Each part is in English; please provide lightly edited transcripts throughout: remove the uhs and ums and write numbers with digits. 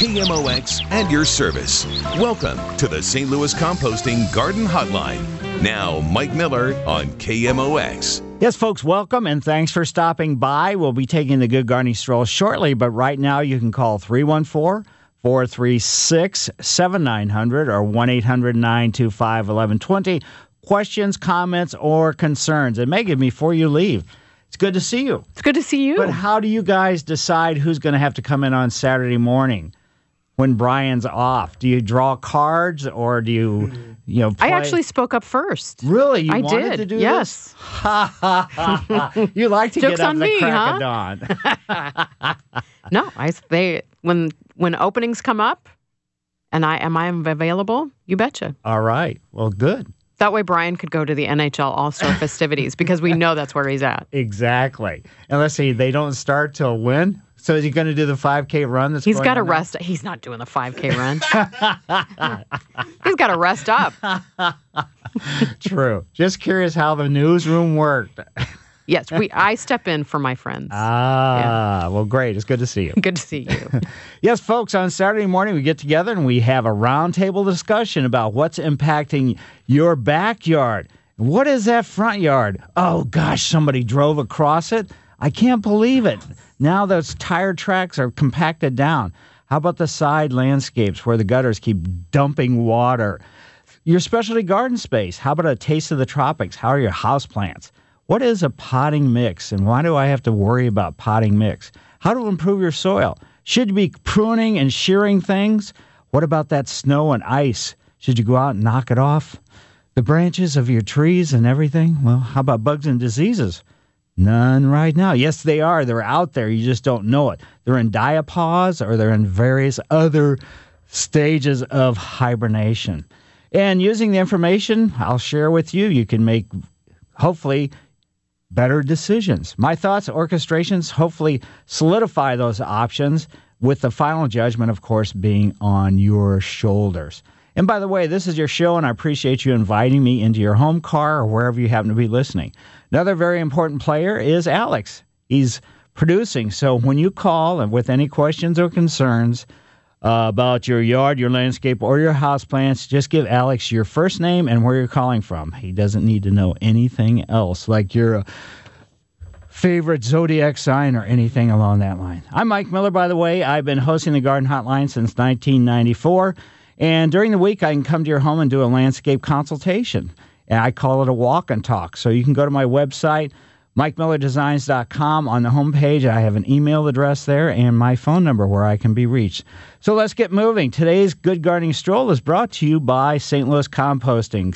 KMOX and your service. Welcome to the St. Louis Composting Garden Hotline. Now, Mike Miller on KMOX. Yes, folks, welcome and thanks for stopping by. We'll be taking the Good Gardening Stroll shortly, but right now you can call 314-436-7900 or 1-800-925-1120. Questions, comments, or concerns. And Megan, before you leave, it's good to see you. It's good to see you. But how do you guys decide who's going to have to come in on Saturday morning when Brian's off? Do you draw cards or do you play? I actually spoke up first. Really? You I wanted did. to do yes. this? Ha, ha, ha, ha. You like to Joke's get up on the me, crack huh? of dawn. No, when openings come up and am I available? You betcha. All right. Well, good. That way Brian could go to the NHL All-Star festivities because we know that's where he's at. Exactly. And let's see, they don't start till when? So is he going to do the 5K run? He's got to rest. He's not doing the 5K run. He's got to rest up. True. Just curious how the newsroom worked. Yes, I step in for my friends. Well, great. It's good to see you. Good to see you. Yes, folks, on Saturday morning we get together and we have a roundtable discussion about what's impacting your backyard. What is that front yard? Oh, gosh, somebody drove across it. I can't believe it. Now those tire tracks are compacted down. How about the side landscapes where the gutters keep dumping water? Your specialty garden space. How about a taste of the tropics? How are your houseplants? What is a potting mix, and why do I have to worry about potting mix? How to improve your soil? Should you be pruning and shearing things? What about that snow and ice? Should you go out and knock it off? The branches of your trees and everything? Well, how about bugs and diseases? None right now. Yes, they are. They're out there. You just don't know it. They're in diapause or they're in various other stages of hibernation. And using the information I'll share with you, you can make, hopefully, better decisions. My thoughts, orchestrations, hopefully solidify those options with the final judgment, of course, being on your shoulders. And by the way, this is your show, and I appreciate you inviting me into your home, car, or wherever you happen to be listening. Another very important player is Alex. He's producing. So when you call and with any questions or concerns about your yard, your landscape, or your houseplants, just give Alex your first name and where you're calling from. He doesn't need to know anything else, like your favorite zodiac sign or anything along that line. I'm Mike Miller, by the way. I've been hosting the Garden Hotline since 1994, and during the week I can come to your home and do a landscape consultation, and I call it a walk and talk. So you can go to my website, MikeMillerDesigns.com. On the homepage, I have an email address there and my phone number where I can be reached. So let's get moving. Today's Good Gardening Stroll is brought to you by St. Louis Composting,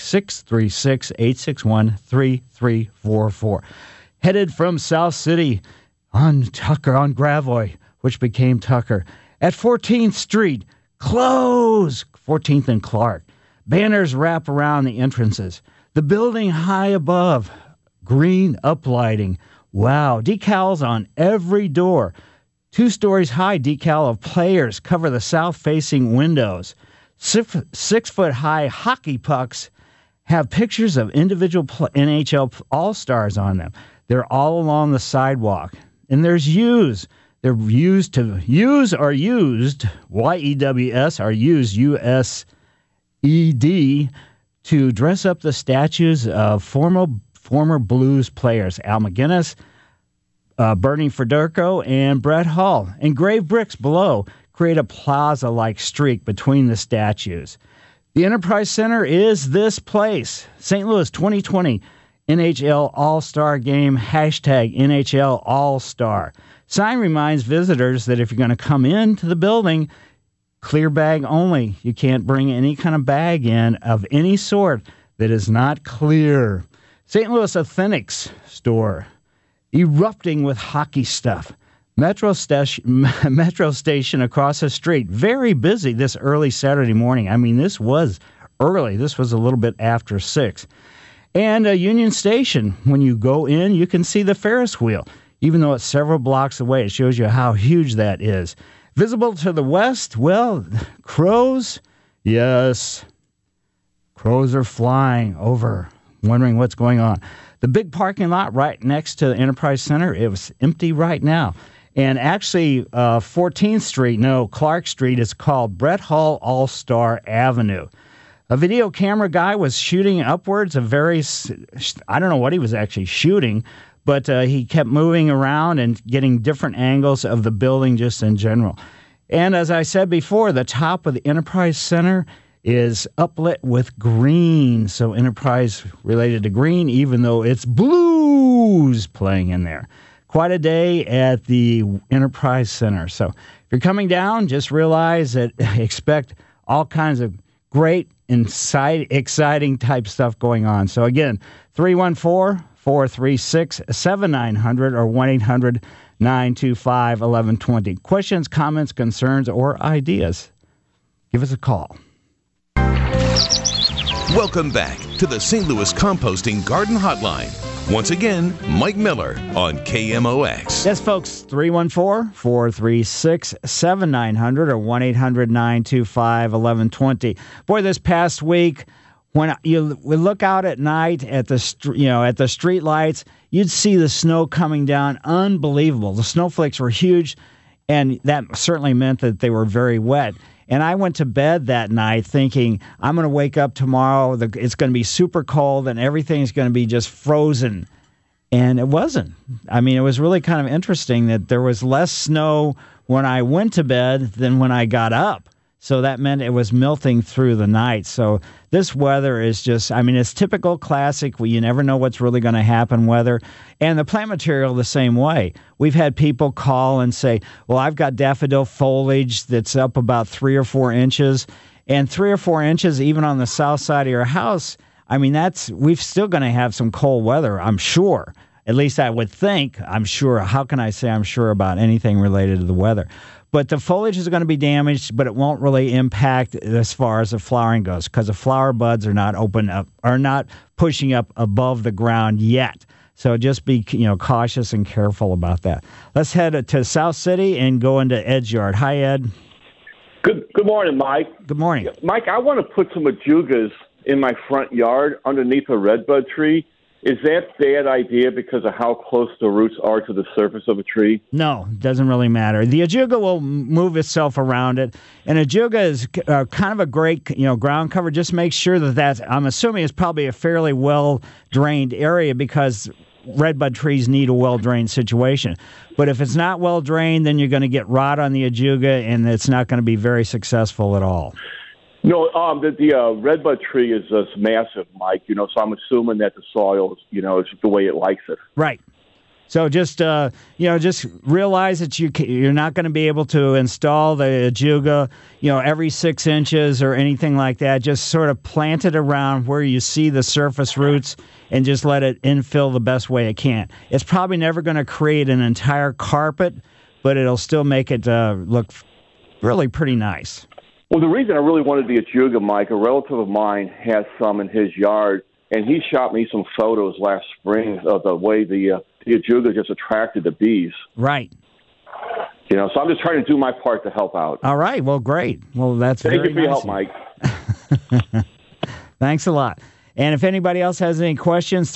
636-861-3344. Headed from South City on Gravois, which became Tucker, at 14th Street, close, 14th and Clark. Banners wrap around the entrances. The building high above, green uplighting. Wow. Decals on every door. 2 stories high decal of players cover the south-facing windows. 6-foot-high hockey pucks have pictures of individual NHL All-Stars on them. They're all along the sidewalk. And there's U's. They're used to, U's are used, Y-E-W-S, are used, U-S-E-D, to dress up the statues of former Blues players, Al McGinnis, Bernie Federko, and Brett Hull. Engraved bricks below create a plaza-like streak between the statues. The Enterprise Center is this place. St. Louis 2020 NHL All-Star Game, hashtag NHL All-Star. Sign reminds visitors that if you're going to come into the building, clear bag only. You can't bring any kind of bag in of any sort that is not clear. St. Louis Authentics store, erupting with hockey stuff. Metro Station across the street, very busy this early Saturday morning. I mean, this was early. This was a little bit after 6. And Union Station, when you go in, you can see the Ferris wheel, even though it's several blocks away. It shows you how huge that is. Visible to the west, well, crows, yes, crows are flying over, wondering what's going on. The big parking lot right next to the Enterprise Center, it was empty right now. And actually, 14th Street, no, Clark Street is called Brett Hall All-Star Avenue. A video camera guy was shooting upwards of I don't know what he was actually shooting, but he kept moving around and getting different angles of the building just in general. And as I said before, the top of the Enterprise Center is uplit with green. So Enterprise related to green, even though it's blues playing in there. Quite a day at the Enterprise Center. So if you're coming down, just realize that expect all kinds of great, exciting type stuff going on. So again, 314-436-7900 or 1-800-925-1120. Questions, comments, concerns, or ideas, give us a call. Welcome back to the St. Louis Composting Garden Hotline. Once again, Mike Miller on KMOX. Yes, folks, 314-436-7900 or 1-800-925-1120. Boy, this past week, when you would look out at night at the street lights, you'd see the snow coming down. Unbelievable. The snowflakes were huge, and that certainly meant that they were very wet. And I went to bed that night thinking, I'm going to wake up tomorrow, it's going to be super cold, and everything's going to be just frozen. And it wasn't. I mean, it was really kind of interesting that there was less snow when I went to bed than when I got up. So that meant it was melting through the night. So this weather is just, I mean, it's typical classic. You never know what's really going to happen weather. And the plant material the same way. We've had people call and say, well, I've got daffodil foliage that's up about 3 or 4 inches. And 3 or 4 inches, even on the south side of your house, I mean, we're still going to have some cold weather, I'm sure. At least I would think, I'm sure. How can I say I'm sure about anything related to the weather? But the foliage is going to be damaged, but it won't really impact as far as the flowering goes because the flower buds are not pushing up above the ground yet. So just be cautious and careful about that. Let's head to South City and go into Ed's yard. Hi, Ed. Good morning, Mike. Good morning. Mike, I want to put some ajugas in my front yard underneath a redbud tree. Is that a bad idea because of how close the roots are to the surface of a tree? No, it doesn't really matter. The ajuga will move itself around it, and ajuga is kind of a great ground cover. Just make sure that I'm assuming it's probably a fairly well-drained area because redbud trees need a well-drained situation. But if it's not well-drained, then you're going to get rot on the ajuga, and it's not going to be very successful at all. No, the redbud tree is massive, Mike. So I'm assuming that the soil is, is the way it likes it. Right. So just just realize that you're not going to be able to install the ajuga, every 6 inches or anything like that. Just sort of plant it around where you see the surface roots and just let it infill the best way it can. It's probably never going to create an entire carpet, but it'll still make it look really pretty nice. Well, the reason I really wanted the ajuga, Mike, a relative of mine has some in his yard, and he shot me some photos last spring of the way the ajuga just attracted the bees. Right. So I'm just trying to do my part to help out. All right. Well, great. Well, that's Thank very you for your nice. help, Mike. Thanks a lot. And if anybody else has any questions,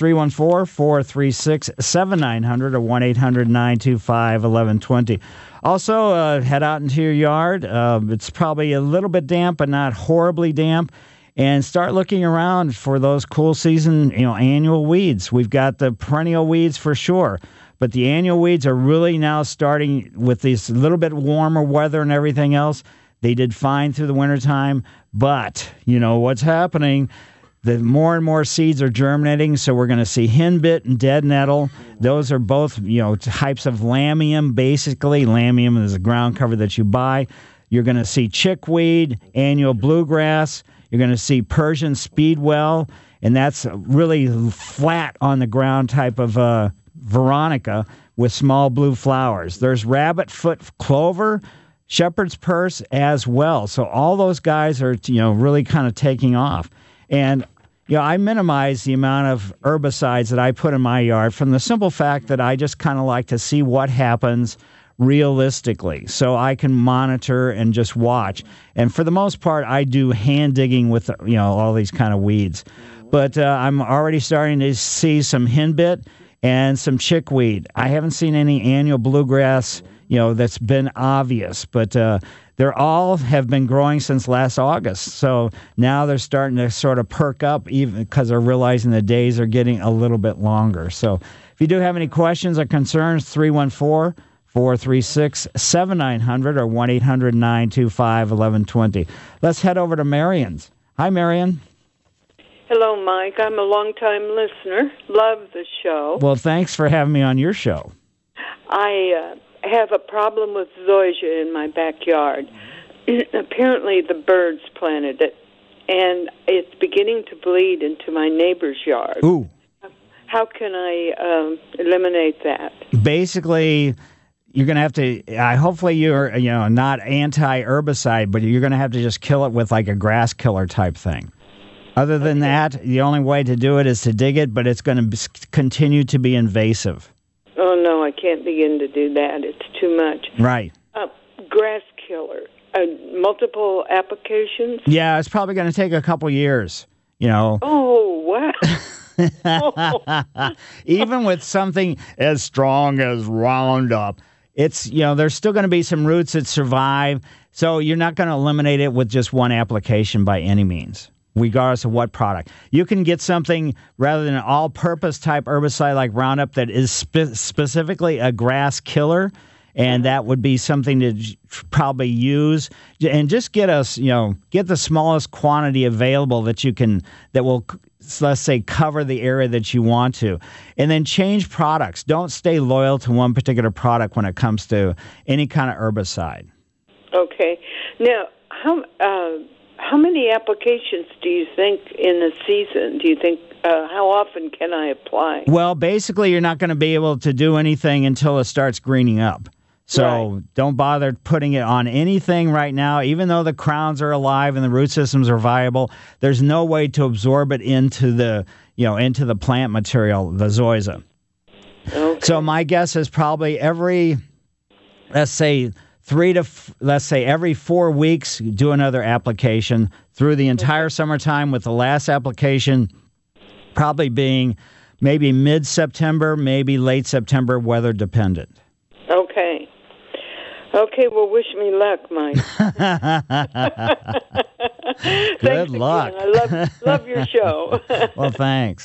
314-436-7900 or 1-800-925-1120. Also, head out into your yard. It's probably a little bit damp, but not horribly damp. And start looking around for those cool season, annual weeds. We've got the perennial weeds for sure. But the annual weeds are really now starting with this little bit warmer weather and everything else. They did fine through the wintertime. But, what's happening? The more and more seeds are germinating, so we're going to see henbit and dead nettle. Those are both, types of lamium, basically. Lamium is a ground cover that you buy. You're going to see chickweed, annual bluegrass. You're going to see Persian speedwell, and that's really flat on the ground type of veronica with small blue flowers. There's rabbit foot clover, shepherd's purse as well. So all those guys are, really kind of taking off. And I minimize the amount of herbicides that I put in my yard from the simple fact that I just kind of like to see what happens realistically so I can monitor and just watch. And for the most part, I do hand digging with, all these kind of weeds. But I'm already starting to see some henbit and some chickweed. I haven't seen any annual bluegrass, that's been obvious. But they're all have been growing since last August. So now they're starting to sort of perk up, even because they're realizing the days are getting a little bit longer. So if you do have any questions or concerns, 314-436-7900 or 1-800-925-1120. Let's head over to Marion's. Hi, Marion. Hello, Mike. I'm a long-time listener. Love the show. Well, thanks for having me on your show. I have a problem with zoysia in my backyard. Apparently, the birds planted it, and it's beginning to bleed into my neighbor's yard. Ooh. How can I eliminate that? Basically, you're going to have to, hopefully you're, not anti-herbicide, but you're going to have to just kill it with like a grass killer type thing. Other than that, the only way to do it is to dig it, but it's going to continue to be invasive. Oh, no, I can't begin to do that. It's too much. Right. Grass killer. Multiple applications? Yeah, it's probably going to take a couple years, Oh, wow. Even with something as strong as Roundup, it's, there's still going to be some roots that survive. So you're not going to eliminate it with just one application by any means, regardless of what product. You can get something rather than an all-purpose type herbicide like Roundup that is specifically a grass killer, and that would be something to probably use. And just get us, get the smallest quantity available that will, let's say, cover the area that you want to. And then change products. Don't stay loyal to one particular product when it comes to any kind of herbicide. Okay. Now, how many applications do you think in a season? Do you think, how often can I apply? Well, basically, you're not going to be able to do anything until it starts greening up. So Don't bother putting it on anything right now. Even though the crowns are alive and the root systems are viable, there's no way to absorb it into the plant material, the zoysia. Okay. So my guess is probably every 4 weeks, do another application through the entire summertime, with the last application probably being maybe mid-September, maybe late September, weather dependent. Okay. Okay, well, wish me luck, Mike. Good luck. I love your show. Well, thanks.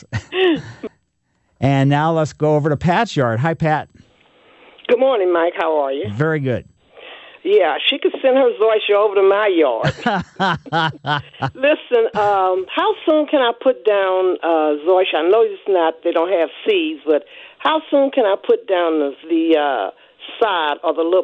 And now let's go over to Pat's yard. Hi, Pat. Good morning, Mike. How are you? Very good. Yeah, she could send her zoysia over to my yard. Listen, how soon can I put down zoysia? I know they don't have seeds, but how soon can I put down the sod or the little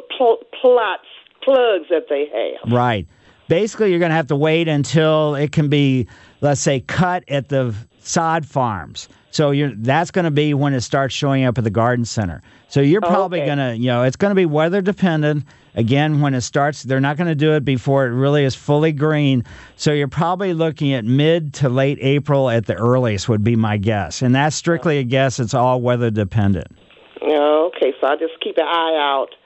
plugs that they have? Right. Basically, you're going to have to wait until it can be, let's say, cut at the sod farms. So that's going to be when it starts showing up at the garden center. So you're probably going to, it's going to be weather dependent. Again, when it starts, they're not going to do it before it really is fully green. So you're probably looking at mid to late April at the earliest would be my guess. And that's strictly a guess. It's all weather dependent. Okay, so I just keep an eye out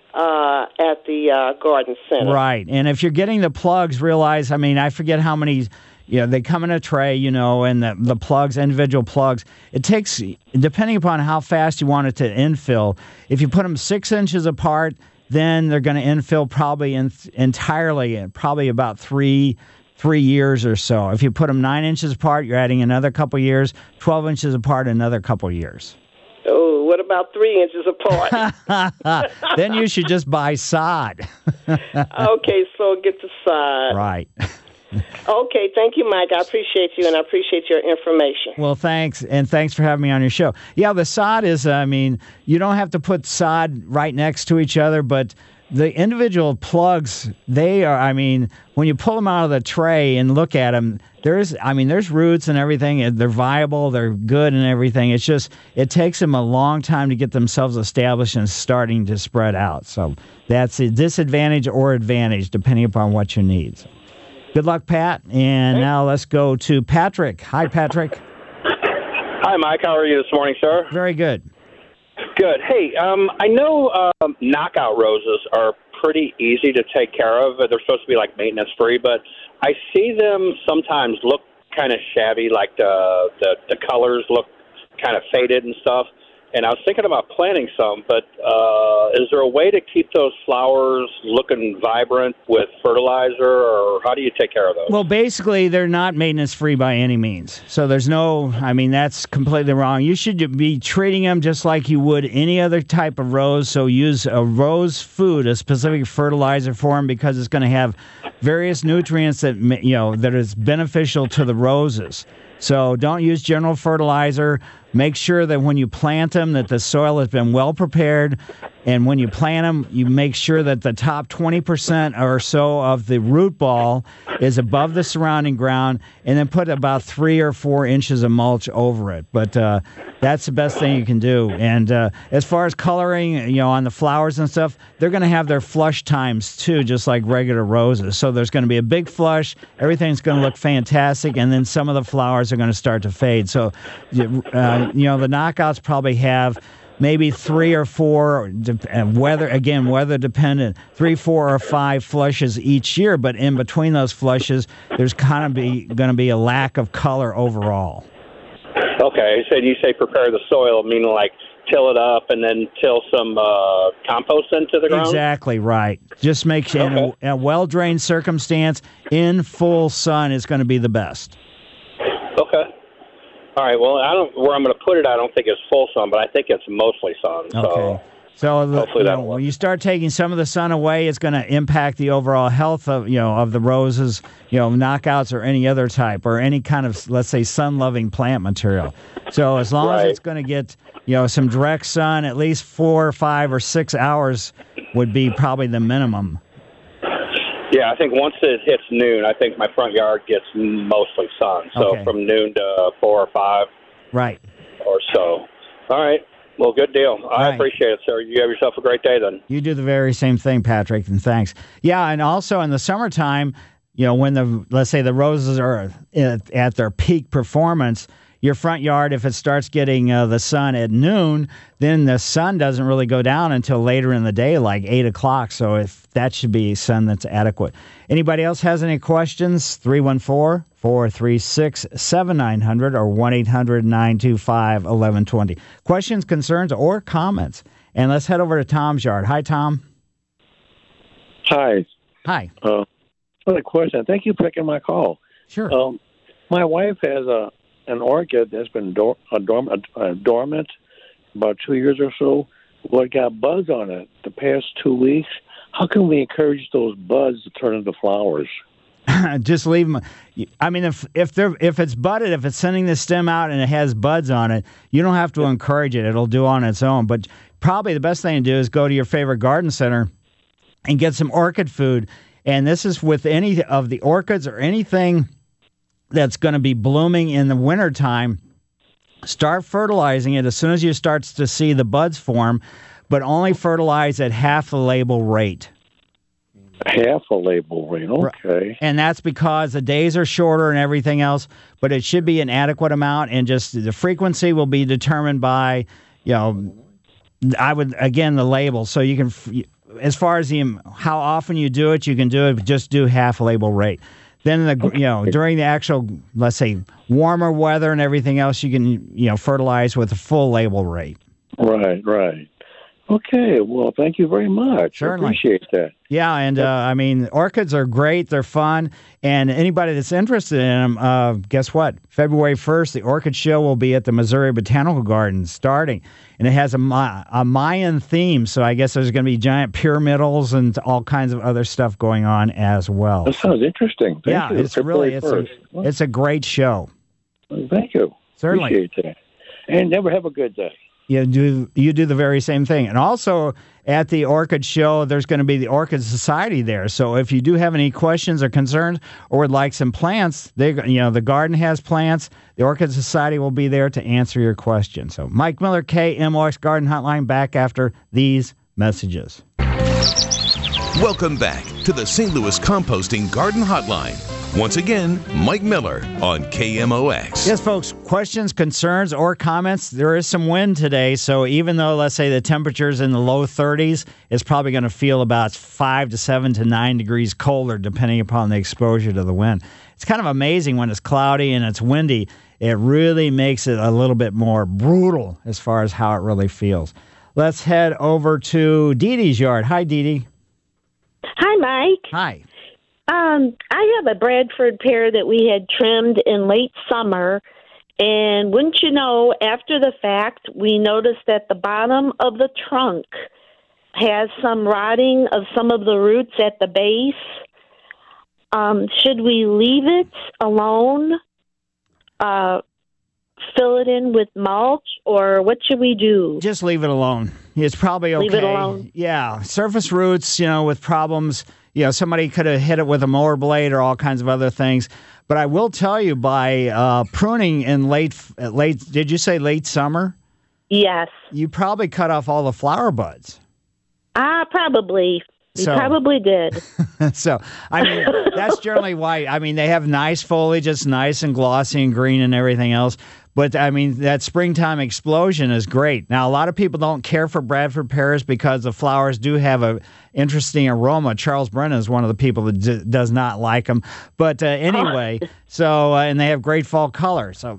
at the garden center. Right. And if you're getting the plugs, realize, I forget how many, they come in a tray, and the plugs, individual plugs, it takes, depending upon how fast you want it to infill, if you put them 6 inches apart, then they're going to infill probably entirely, probably about three years or so. If you put them 9 inches apart, you're adding another couple years. 12 inches apart, another couple years. Oh, what about 3 inches apart? Then you should just buy sod. Okay, so get the sod. Right. Okay, thank you, Mike. I appreciate you, and I appreciate your information. Well, thanks, and thanks for having me on your show. Yeah, the sod is, you don't have to put sod right next to each other, but the individual plugs, they are, when you pull them out of the tray and look at them, there's roots and everything. They're viable, they're good and everything. It's just, it takes them a long time to get themselves established and starting to spread out. So that's a disadvantage or advantage, depending upon what you need. So, good luck, Pat. And now let's go to Patrick. Hi, Patrick. Hi, Mike. How are you this morning, sir? Very good. Good. Hey, I know knockout roses are pretty easy to take care of. They're supposed to be like maintenance free, but I see them sometimes look kind of shabby, like the colors look kind of faded and stuff. and I was thinking about planting some, but is there a way to keep those flowers looking vibrant with fertilizer, or how do you take care of those? Well, basically, they're not maintenance-free by any means. So there's no, I mean, that's completely wrong. You should be treating them just like you would any other type of rose. So use a rose food, a specific fertilizer for them, because it's going to have various nutrients that, that is beneficial to the roses. So don't use general fertilizer. Make sure that when you plant them, that the soil has been well prepared. And when you plant them, you make sure that the top 20% or so of the root ball is above the surrounding ground, and then put about 3 or 4 inches of mulch over it. But that's the best thing you can do. And as far as coloring, on the flowers and stuff, they're going to have their flush times too, just like regular roses. So there's going to be a big flush. Everything's going to look fantastic, and then some of the flowers are going to start to fade. So, the knockouts probably have maybe 3 or 4, weather dependent, 3, 4, or 5 flushes each year. But in between those flushes, there's going to be a lack of color overall. Okay, so you say prepare the soil, meaning like till it up and then till some compost into the ground? Exactly right. Just make sure in a well-drained circumstance, in full sun is going to be the best. Okay. All right. Well, where I'm going to put it, I don't think it's full sun, but I think it's mostly sun. Okay. So hopefully that'll work. When you start taking some of the sun away, it's going to impact the overall health of of the roses, knockouts or any other type or any kind of, let's say, sun-loving plant material. So as long as it's going to get some direct sun, at least 4 or 5 or 6 hours would be probably the minimum. Yeah, I think once it hits noon, I think my front yard gets mostly sun. So from noon to 4 or 5. Right. Or so. All right. Well, good deal. I appreciate it, sir. You have yourself a great day then. You do the very same thing, Patrick, and thanks. Yeah, and also in the summertime, when let's say the roses are at their peak performance, your front yard, if it starts getting the sun at noon, then the sun doesn't really go down until later in the day, like 8 o'clock. So if that should be sun that's adequate. Anybody else has any questions? 314-436-7900 or 1-800-925-1120. Questions, concerns, or comments. And let's head over to Tom's yard. Hi, Tom. Hi. Hi. Another question. Thank you for taking my call. Sure. My wife has an orchid that's been dormant about 2 years or so. Well, it got buds on it the past 2 weeks. How can we encourage those buds to turn into flowers? Just leave them. I mean, if it's budded, if it's sending the stem out and it has buds on it, you don't have to encourage it. It'll do on its own. But probably the best thing to do is go to your favorite garden center and get some orchid food. And this is with any of the orchids or anything that's going to be blooming in the wintertime. Start fertilizing it as soon as you start to see the buds form, but only fertilize at half the label rate. Half a label rate, okay. And that's because the days are shorter and everything else, but it should be an adequate amount, and just the frequency will be determined by, the label. So you can, as far as how often you do it, you can do it, but just do half label rate. Then during the actual, let's say, warmer weather and everything else, you can fertilize with a full label rate. Right. Okay, well, thank you very much. Certainly. I appreciate that. Yeah, and orchids are great. They're fun. And anybody that's interested in them, guess what? February 1st, the Orchid Show will be at the Missouri Botanical Gardens starting. And it has a Mayan theme, so I guess there's going to be giant pyramids and all kinds of other stuff going on as well. That sounds interesting. Thank you. It's a great show. Thank you. Certainly. Appreciate that. And never have a good day. You do the very same thing. And also at the Orchid Show, there's going to be the Orchid Society there. So if you do have any questions or concerns or would like some plants, the garden has plants. The Orchid Society will be there to answer your questions. So Mike Miller, KMOX Garden Hotline, back after these messages. Welcome back to the St. Louis Composting Garden Hotline, Once again, Mike Miller on KMOX. Yes, folks, questions, concerns, or comments? There is some wind today, so even though, let's say, the temperature's in the low 30s, it's probably going to feel about 5 to 7 to 9 degrees colder, depending upon the exposure to the wind. It's kind of amazing when it's cloudy and it's windy. It really makes it a little bit more brutal as far as how it really feels. Let's head over to Dee Dee's yard. Hi, Dee Dee. Hi, Mike. Hi. I have a Bradford pear that we had trimmed in late summer, and wouldn't you know, after the fact, we noticed that the bottom of the trunk has some rotting of some of the roots at the base. Should we leave it alone, fill it in with mulch, or what should we do? Just leave it alone. It's probably okay. Leave it alone. Yeah, surface roots, with problems. Somebody could have hit it with a mower blade or all kinds of other things. But I will tell you, by pruning in late, did you say late summer? Yes. You probably cut off all the flower buds. Probably. We probably did. So, that's generally why. They have nice foliage. It's nice and glossy and green and everything else. But, that springtime explosion is great. Now, a lot of people don't care for Bradford pears because the flowers do have an interesting aroma. Charles Brennan is one of the people that does not like them. But anyway, and they have great fall color. So,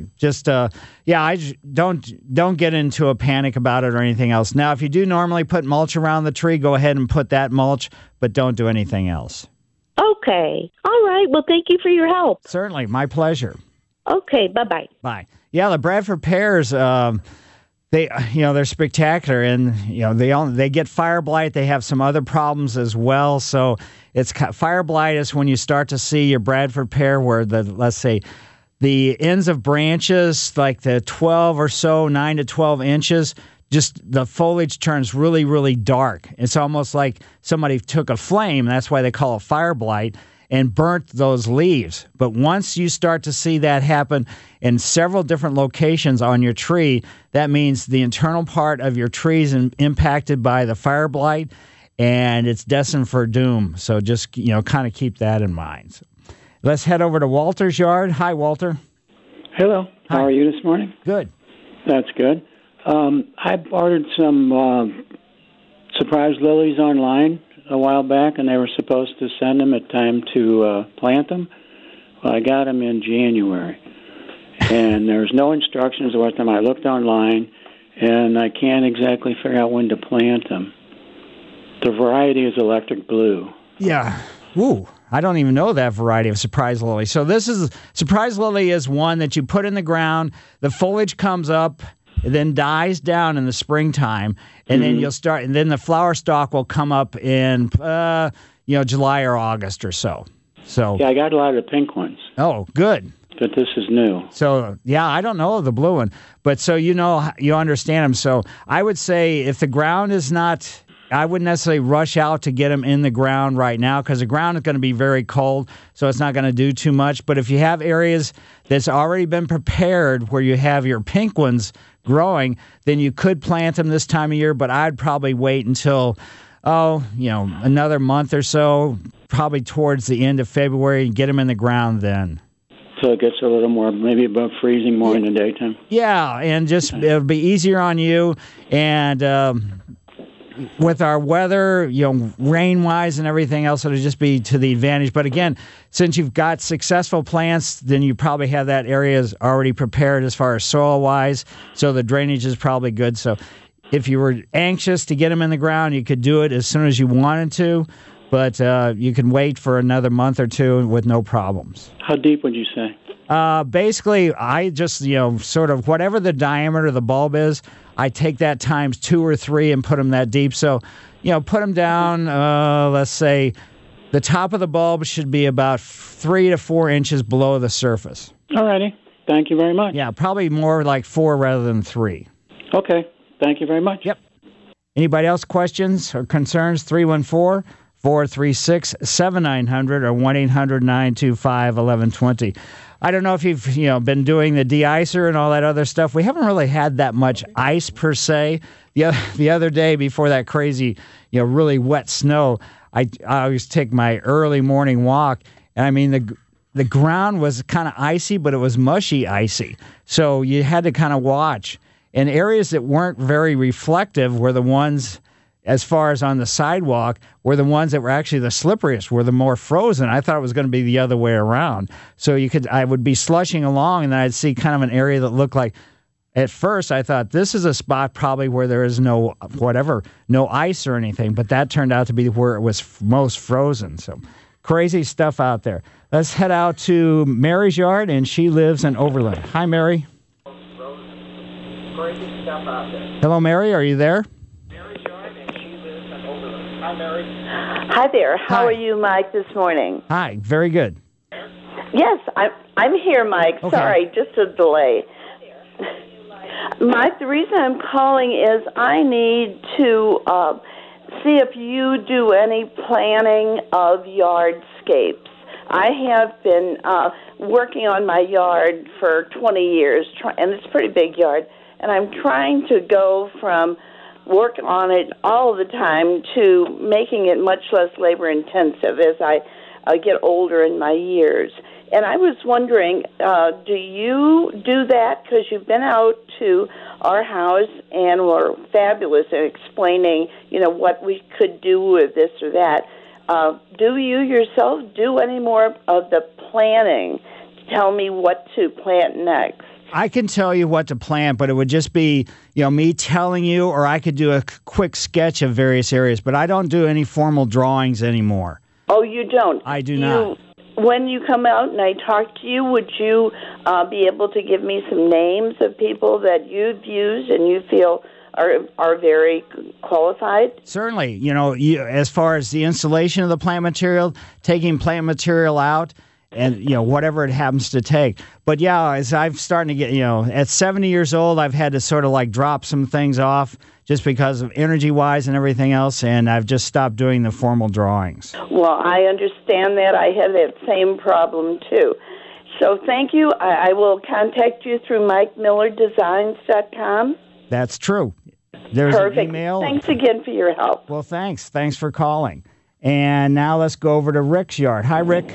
I don't get into a panic about it or anything else. Now, if you do normally put mulch around the tree, go ahead and put that mulch, but don't do anything else. Okay. All right. Well, thank you for your help. Certainly. My pleasure. Okay, bye-bye. Bye. Yeah, the Bradford pears, they're spectacular, and they get fire blight. They have some other problems as well. So it's fire blight is when you start to see your Bradford pear where the ends of branches, like the 12 or so, 9 to 12 inches, just the foliage turns really, really dark. It's almost like somebody took a flame. That's why they call it fire blight, and burnt those leaves. But once you start to see that happen in several different locations on your tree, that means the internal part of your tree is impacted by the fire blight, and it's destined for doom. So just, kind of keep that in mind. So let's head over to Walter's yard. Hi, Walter. Hello. Hi. How are you this morning? Good. That's good. I ordered some surprise lilies online a while back, and they were supposed to send them at time to plant them. Well, I got them in January, and there's no instructions about them. I looked online, and I can't exactly figure out when to plant them. The variety is electric blue. Yeah. Ooh, I don't even know that variety of surprise lily. So surprise lily is one that you put in the ground, the foliage comes up, it then dies down in the springtime, and then you'll start, and then the flower stalk will come up in, July or August or so. So yeah, I got a lot of the pink ones. Oh, good. But this is new. So yeah, I don't know the blue one, but so you understand them. So I would say if the ground is not, I wouldn't necessarily rush out to get them in the ground right now because the ground is going to be very cold, so it's not going to do too much. But if you have areas that's already been prepared where you have your pink ones growing, then you could plant them this time of year, but I'd probably wait until, another month or so, probably towards the end of February, and get them in the ground then. So it gets a little more, maybe above freezing more in the daytime? Yeah, and just it'll be easier on you, and with our weather, rain-wise and everything else, it'll just be to the advantage. But again, since you've got successful plants, then you probably have that area already prepared as far as soil-wise, so the drainage is probably good. So if you were anxious to get them in the ground, you could do it as soon as you wanted to, but you can wait for another month or two with no problems. How deep would you say? Basically, I just, sort of whatever the diameter of the bulb is, I take that times 2 or 3 and put them that deep. So, put them down, let's say the top of the bulb should be about 3 to 4 inches below the surface. All righty. Thank you very much. Yeah, probably more like 4 rather than 3. Okay. Thank you very much. Yep. Anybody else questions or concerns? 314-436-7900 or 1-800-925-1120. I don't know if you've been doing the de-icer and all that other stuff. We haven't really had that much ice per se. The other day before that crazy, really wet snow, I always take my early morning walk, And I mean, the ground was kind of icy, but it was mushy icy. So you had to kind of watch. And areas that weren't very reflective were the ones, as far as on the sidewalk, were the ones that were actually the slipperiest, were the more frozen. I thought it was going to be the other way around. So I would be slushing along, and then I'd see kind of an area that looked like, at first I thought this is a spot probably where there is no ice or anything, but that turned out to be where it was most frozen. So crazy stuff out there. Let's head out to Mary's yard, and she lives in Overland. Hi, Mary. Crazy stuff out there. Hello, Mary. Are you there? Mary's yard, and she lives in Overland. Hi, Mary. Hi there. How are you, Mike, this morning? Hi. Very good. Yes, I'm here, Mike. Okay. Sorry, just a delay. Mike, the reason I'm calling is I need to see if you do any planning of yardscapes. I have been working on my yard for 20 years, and it's a pretty big yard, and I'm trying to go from working on it all the time to making it much less labor-intensive as I get older in my years. And I was wondering, do you do that? Because you've been out to our house and were fabulous at explaining, what we could do with this or that. Do you yourself do any more of the planning to tell me what to plant next? I can tell you what to plant, but it would just be, me telling you, or I could do a quick sketch of various areas, but I don't do any formal drawings anymore. Oh, you don't? I do not. When you come out and I talk to you, would you be able to give me some names of people that you've used and you feel are very qualified? Certainly. As far as the installation of the plant material, taking plant material out, and whatever it happens to take. But yeah, as I'm starting to get, at 70 years old, I've had to sort of like drop some things off just because of energy-wise and everything else, and I've just stopped doing the formal drawings. Well, I understand that. I have that same problem too. So thank you. I will contact you through MikeMillerDesigns.com. That's true. There's Perfect. An email. Thanks again for your help. Well, thanks. Thanks for calling. And now let's go over to Rick's yard. Hi, Rick.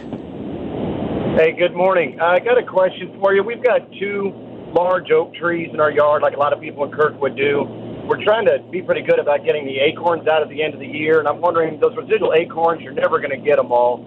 Hey, good morning. I got a question for you. We've got 2 large oak trees in our yard, like a lot of people in Kirkwood do. We're trying to be pretty good about getting the acorns out at the end of the year, and I'm wondering, those residual acorns, you're never going to get them all.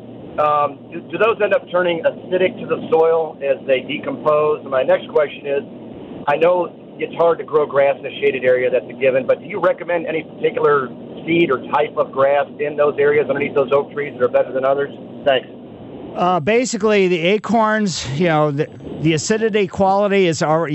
Do those end up turning acidic to the soil as they decompose? And my next question is, I know it's hard to grow grass in a shaded area, that's a given, but do you recommend any particular seed or type of grass in those areas underneath those oak trees that are better than others? Thanks. Basically, the acorns, the acidity quality is already,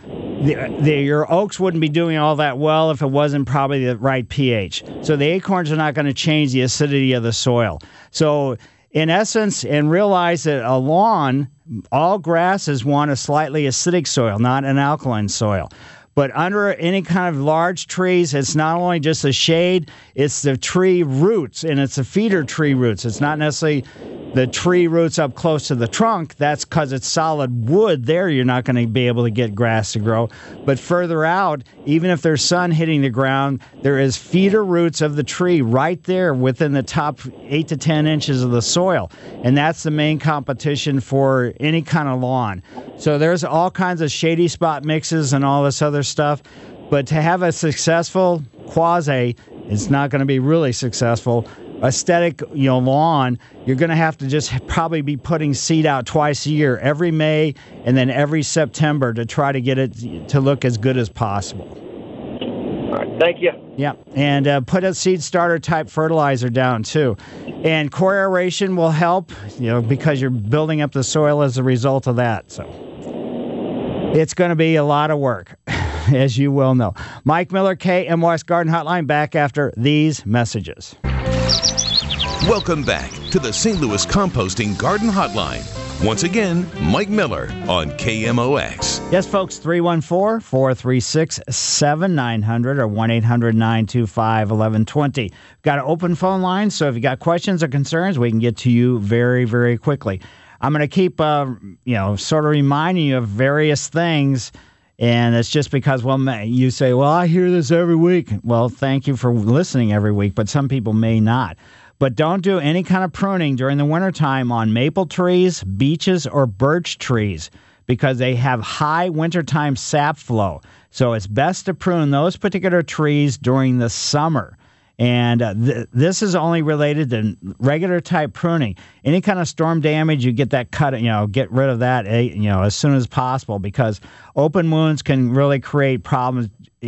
your oaks wouldn't be doing all that well if it wasn't probably the right pH. So the acorns are not going to change the acidity of the soil. So in essence, and realize that a lawn, all grasses want a slightly acidic soil, not an alkaline soil. But under any kind of large trees, it's not only just the shade, it's the tree roots, and it's the feeder tree roots. It's not necessarily the tree roots up close to the trunk. That's because it's solid wood. There, you're not going to be able to get grass to grow. But further out, even if there's sun hitting the ground, there is feeder roots of the tree right there within the top 8 to 10 inches of the soil. And that's the main competition for any kind of lawn. So there's all kinds of shady spot mixes and all this other stuff. But to have a successful quasi, it's not going to be really successful, aesthetic, lawn, you're going to have to just probably be putting seed out twice a year, every May and then every September, to try to get it to look as good as possible. All right, thank you. Yeah, and put a seed starter type fertilizer down too. And core aeration will help, because you're building up the soil as a result of that. So it's going to be a lot of work, as you will know. Mike Miller, KMOX Garden Hotline, back after these messages. Welcome back to the St. Louis Composting Garden Hotline. Once again, Mike Miller on KMOX. Yes, folks, 314-436-7900 or 1-800-925-1120. Got an open phone line, so if you got questions or concerns, we can get to you very, very quickly. I'm going to keep, sort of reminding you of various things, and it's just because, you say, I hear this every week. Well, thank you for listening every week, but some people may not. But don't do any kind of pruning during the wintertime on maple trees, beeches, or birch trees because they have high wintertime sap flow. So it's best to prune those particular trees during the summer. And this is only related to regular type pruning. Any kind of storm damage, you get that cut, get rid of that, as soon as possible because open wounds can really create problems,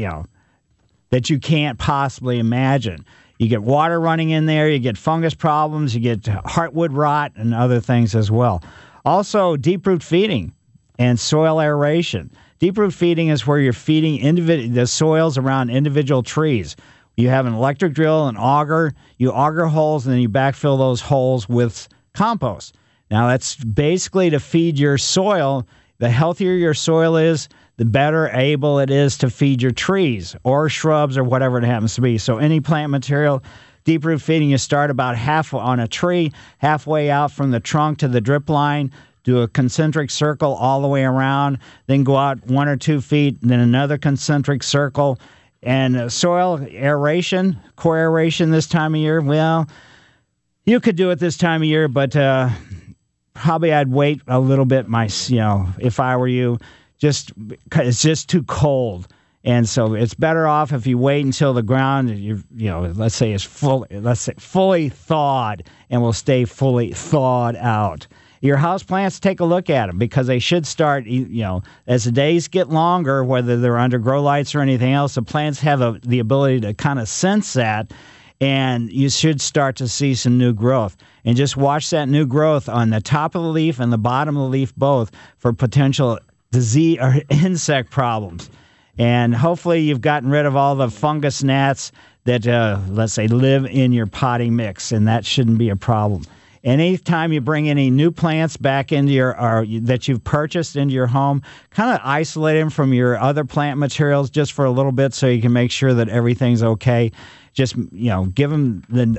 that you can't possibly imagine. You get water running in there, you get fungus problems, you get heartwood rot and other things as well. Also, deep root feeding and soil aeration. Deep root feeding is where you're feeding the soils around individual trees. You have an electric drill, an auger, you auger holes, and then you backfill those holes with compost. Now, that's basically to feed your soil. The healthier your soil is, the better able it is to feed your trees or shrubs or whatever it happens to be. So any plant material, deep root feeding, you start about half on a tree, halfway out from the trunk to the drip line, do a concentric circle all the way around, then go out 1 or 2 feet, then another concentric circle. And soil aeration, core aeration this time of year, well, you could do it this time of year, but probably I'd wait a little bit, if I were you. It's just too cold, and so it's better off if you wait until the ground, let's say is fully thawed, and will stay fully thawed out. Your house plants, take a look at them because they should start, as the days get longer, whether they're under grow lights or anything else, the plants have the ability to kind of sense that, and you should start to see some new growth. And just watch that new growth on the top of the leaf and the bottom of the leaf both for potential disease or insect problems. And hopefully you've gotten rid of all the fungus gnats that, let's say, live in your potting mix, and that shouldn't be a problem. Anytime you bring any new plants back into that you've purchased into your home, kind of isolate them from your other plant materials just for a little bit so you can make sure that everything's okay. Just, give them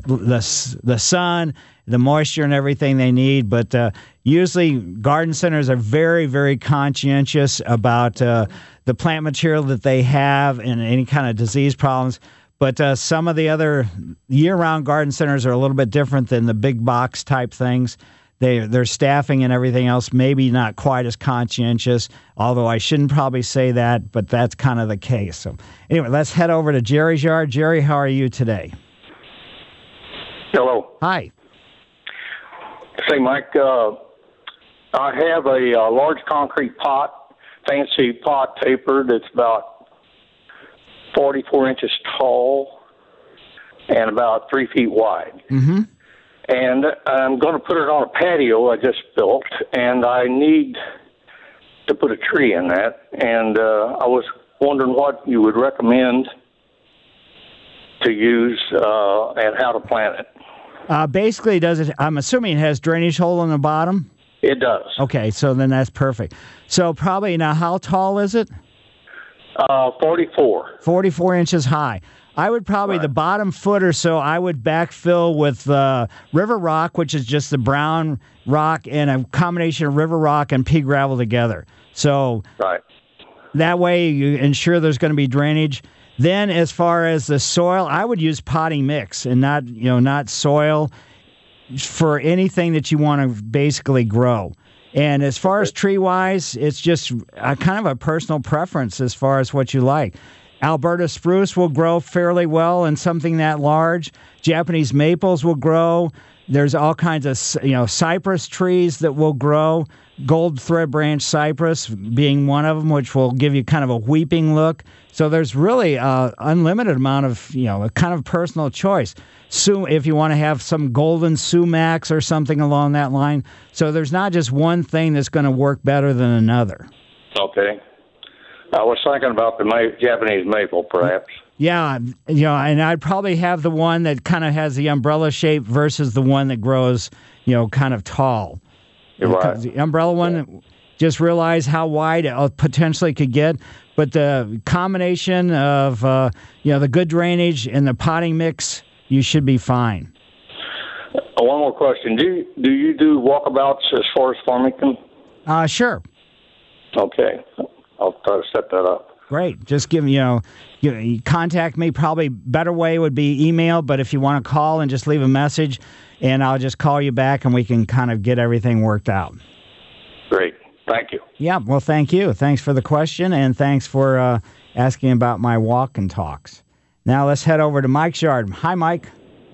the sun, the moisture, and everything they need. But usually garden centers are very, very conscientious about the plant material that they have and any kind of disease problems. But some of the other year-round garden centers are a little bit different than the big box type things. Their staffing and everything else maybe not quite as conscientious, although I shouldn't probably say that, but that's kind of the case. So anyway, let's head over to Jerry's yard. Jerry, how are you today? Hello. Hi. Say, Mike, I have a large concrete pot, fancy pot tapered. It's about 44 inches tall and about 3 feet wide. Mm-hmm. And I'm going to put it on a patio I just built, and I need to put a tree in that. And I was wondering what you would recommend to use and how to plant it. Basically, I'm assuming it has drainage hole in the bottom? It does. Okay, so then that's perfect. So probably, now how tall is it? 44. 44 inches high. I would probably, the bottom foot or so, I would backfill with river rock, which is just the brown rock and a combination of river rock and pea gravel together. So that way you ensure there's going to be drainage. Then as far as the soil, I would use potting mix and not soil for anything that you want to basically grow. And as far as tree-wise, it's just kind of a personal preference as far as what you like. Alberta spruce will grow fairly well in something that large. Japanese maples will grow. There's all kinds of cypress trees that will grow. Gold thread branch cypress being one of them, which will give you kind of a weeping look. So there's really an unlimited amount of a kind of personal choice. If you want to have some golden sumacs or something along that line. So there's not just one thing that's going to work better than another. Okay. I was thinking about the Japanese maple, perhaps. Yeah, and I'd probably have the one that kind of has the umbrella shape versus the one that grows, kind of tall. You're right. The umbrella one, just realize how wide it potentially could get. But the combination of, the good drainage and the potting mix, you should be fine. One more question. Do you do walkabouts as far as Farmington? Sure. Okay. I'll try to set that up. Great. Just give you contact me. Probably better way would be email, but if you want to call and just leave a message, and I'll just call you back and we can kind of get everything worked out. Great. Thank you. Yeah, well, thank you. Thanks for the question, and thanks for asking about my walk and talks. Now let's head over to Mike's yard. Hi, Mike.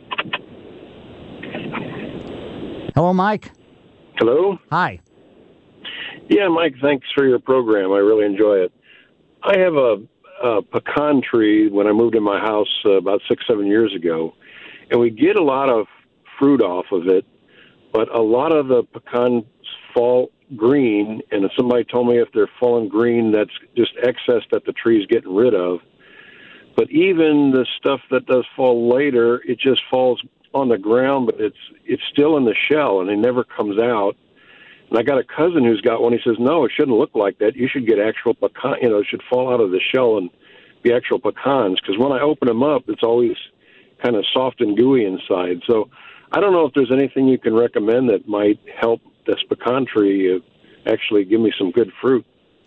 Hello, Mike. Hello. Hi. Yeah, Mike, thanks for your program. I really enjoy it. I have a pecan tree when I moved in my house about 6-7 years ago, and we get a lot of fruit off of it, but a lot of the pecans fall green, and if somebody told me if they're falling green, that's just excess that the tree's getting rid of. But even the stuff that does fall later, it just falls on the ground, but it's still in the shell, and it never comes out. And I got a cousin who's got one. He says, no, it shouldn't look like that. You should get actual pecan, it should fall out of the shell and be actual pecans, because when I open them up, it's always kind of soft and gooey inside. So I don't know if there's anything you can recommend that might help this pecan tree actually give me some good fruit.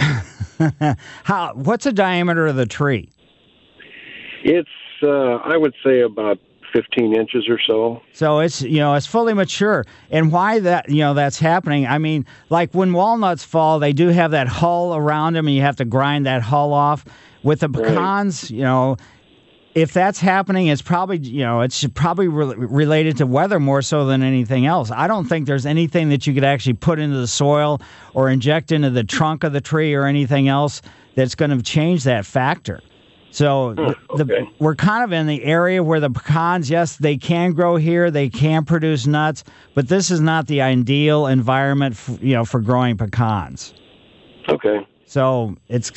What's the diameter of the tree? It's, I would say about 15 inches or so. So it's fully mature. And why that's happening, I mean, like when walnuts fall, they do have that hull around them, and you have to grind that hull off. With the pecans, if that's happening, it's probably, it's probably related to weather more so than anything else. I don't think there's anything that you could actually put into the soil or inject into the trunk of the tree or anything else that's going to change that factor. So we're kind of in the area where the pecans, yes, they can grow here, they can produce nuts, but this is not the ideal environment, for growing pecans. Okay. So it's,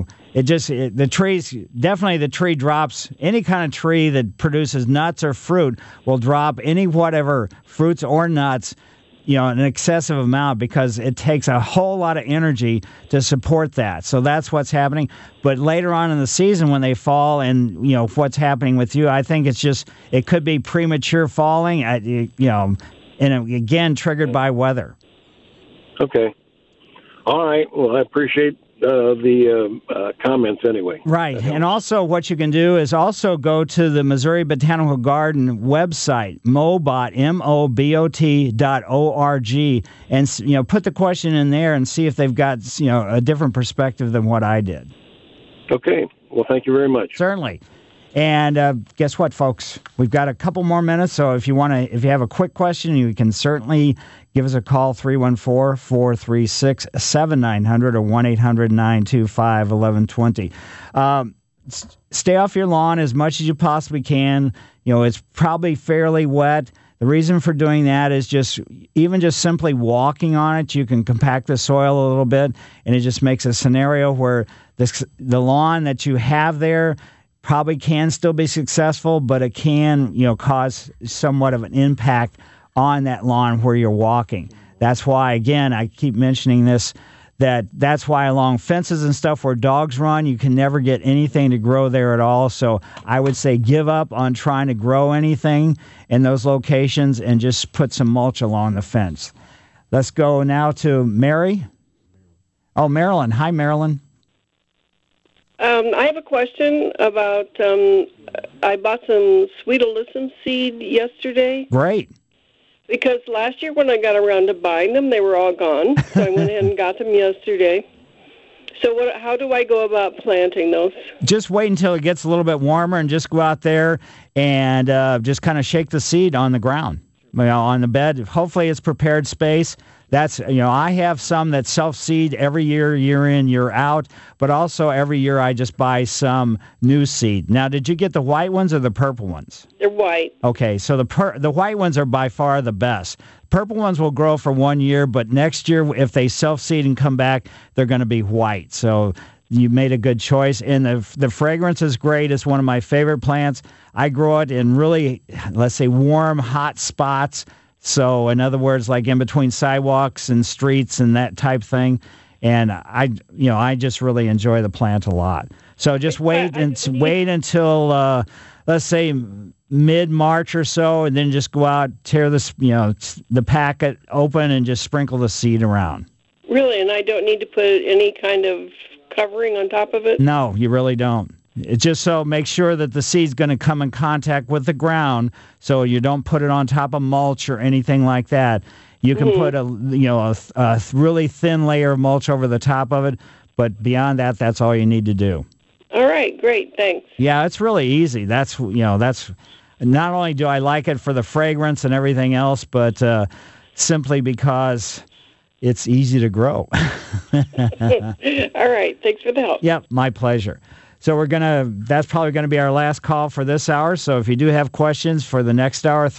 the tree drops, any kind of tree that produces nuts or fruit will drop any whatever fruits or nuts, an excessive amount, because it takes a whole lot of energy to support that. So that's what's happening. But later on in the season when they fall and, what's happening with you, I think it could be premature falling, and again, triggered by weather. Okay. All right. Well, I appreciate the comments anyway. Right. And also what you can do is also go to the Missouri Botanical Garden website, mobot, MOBOT.org, and put the question in there and see if they've got a different perspective than what I did. Okay. Well, thank you very much. Certainly. And guess what, folks? We've got a couple more minutes, so if you have a quick question, you can certainly give us a call, 314-436-7900 or 1-800-925-1120. Stay off your lawn as much as you possibly can. It's probably fairly wet. The reason for doing that is just simply walking on it, you can compact the soil a little bit, and it just makes a scenario where the lawn that you have there probably can still be successful, but it can, cause somewhat of an impact on that lawn where you're walking. That's why, again, I keep mentioning this, that's why along fences and stuff where dogs run, you can never get anything to grow there at all. So I would say give up on trying to grow anything in those locations and just put some mulch along the fence. Let's go now to Mary. Oh, Marilyn. Hi, Marilyn. I have a question about, I bought some Sweet Alyssum seed yesterday. Great. Because last year when I got around to buying them, they were all gone. So I went ahead and got them yesterday. So how do I go about planting those? Just wait until it gets a little bit warmer and just go out there and just kind of shake the seed on the ground, on the bed. Hopefully it's prepared space. That's, I have some that self-seed every year, year in, year out, but also every year I just buy some new seed. Now, did you get the white ones or the purple ones? They're white. Okay, so the white ones are by far the best. Purple ones will grow for 1 year, but next year, if they self-seed and come back, they're going to be white. So you made a good choice. And the fragrance is great. It's one of my favorite plants. I grow it in really, let's say, warm, hot spots. So, in other words, like in between sidewalks and streets and that type thing. And I just really enjoy the plant a lot. So just wait until, let's say, mid-March or so, and then just go out, tear the packet open, and just sprinkle the seed around. Really, and I don't need to put any kind of covering on top of it? No, you really don't. It's just so make sure that the seed's going to come in contact with the ground, so you don't put it on top of mulch or anything like that. You can put a really thin layer of mulch over the top of it, but beyond that, that's all you need to do. All right, great, thanks. Yeah, it's really easy. That's not only do I like it for the fragrance and everything else, but simply because it's easy to grow. All right, thanks for the help. Yep, my pleasure. So that's probably going to be our last call for this hour. So if you do have questions for the next hour,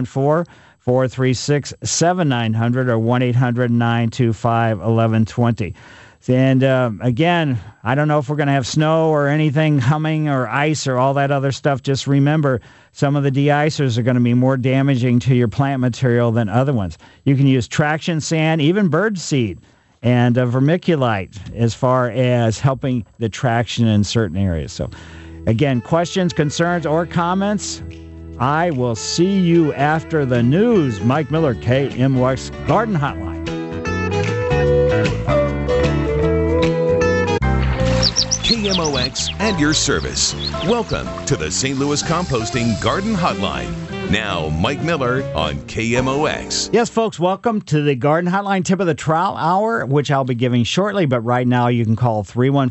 314-436-7900 or 1-800-925-1120. And again, I don't know if we're going to have snow or anything humming or ice or all that other stuff. Just remember, some of the de-icers are going to be more damaging to your plant material than other ones. You can use traction sand, even bird seed, and vermiculite as far as helping the traction in certain areas. So again, questions, concerns, or comments, I will see you after the news. Mike Miller, KMOX Garden Hotline. KMOX at your service. Welcome to the St. Louis Composting Garden Hotline. Now, Mike Miller on KMOX. Yes, folks, welcome to the Garden Hotline Tip of the Trowel Hour, which I'll be giving shortly. But right now, you can call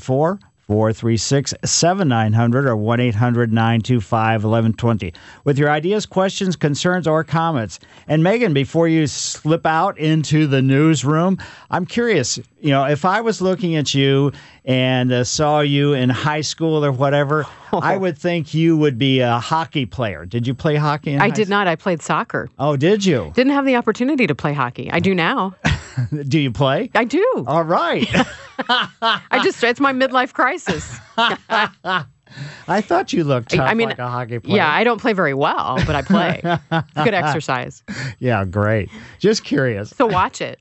314-436-7900 or 1-800-925-1120 with your ideas, questions, concerns, or comments. And Megan, before you slip out into the newsroom, I'm curious, if I was looking at you and saw you in high school or whatever, I would think you would be a hockey player. Did you play hockey in high school? I did not. I played soccer. Oh, did you? Didn't have the opportunity to play hockey. I do now. Do you play? I do. All right. It's my midlife crisis. I thought you looked tough like a hockey player. Yeah, I don't play very well, but I play. It's good exercise. Yeah, great. Just curious. So watch it.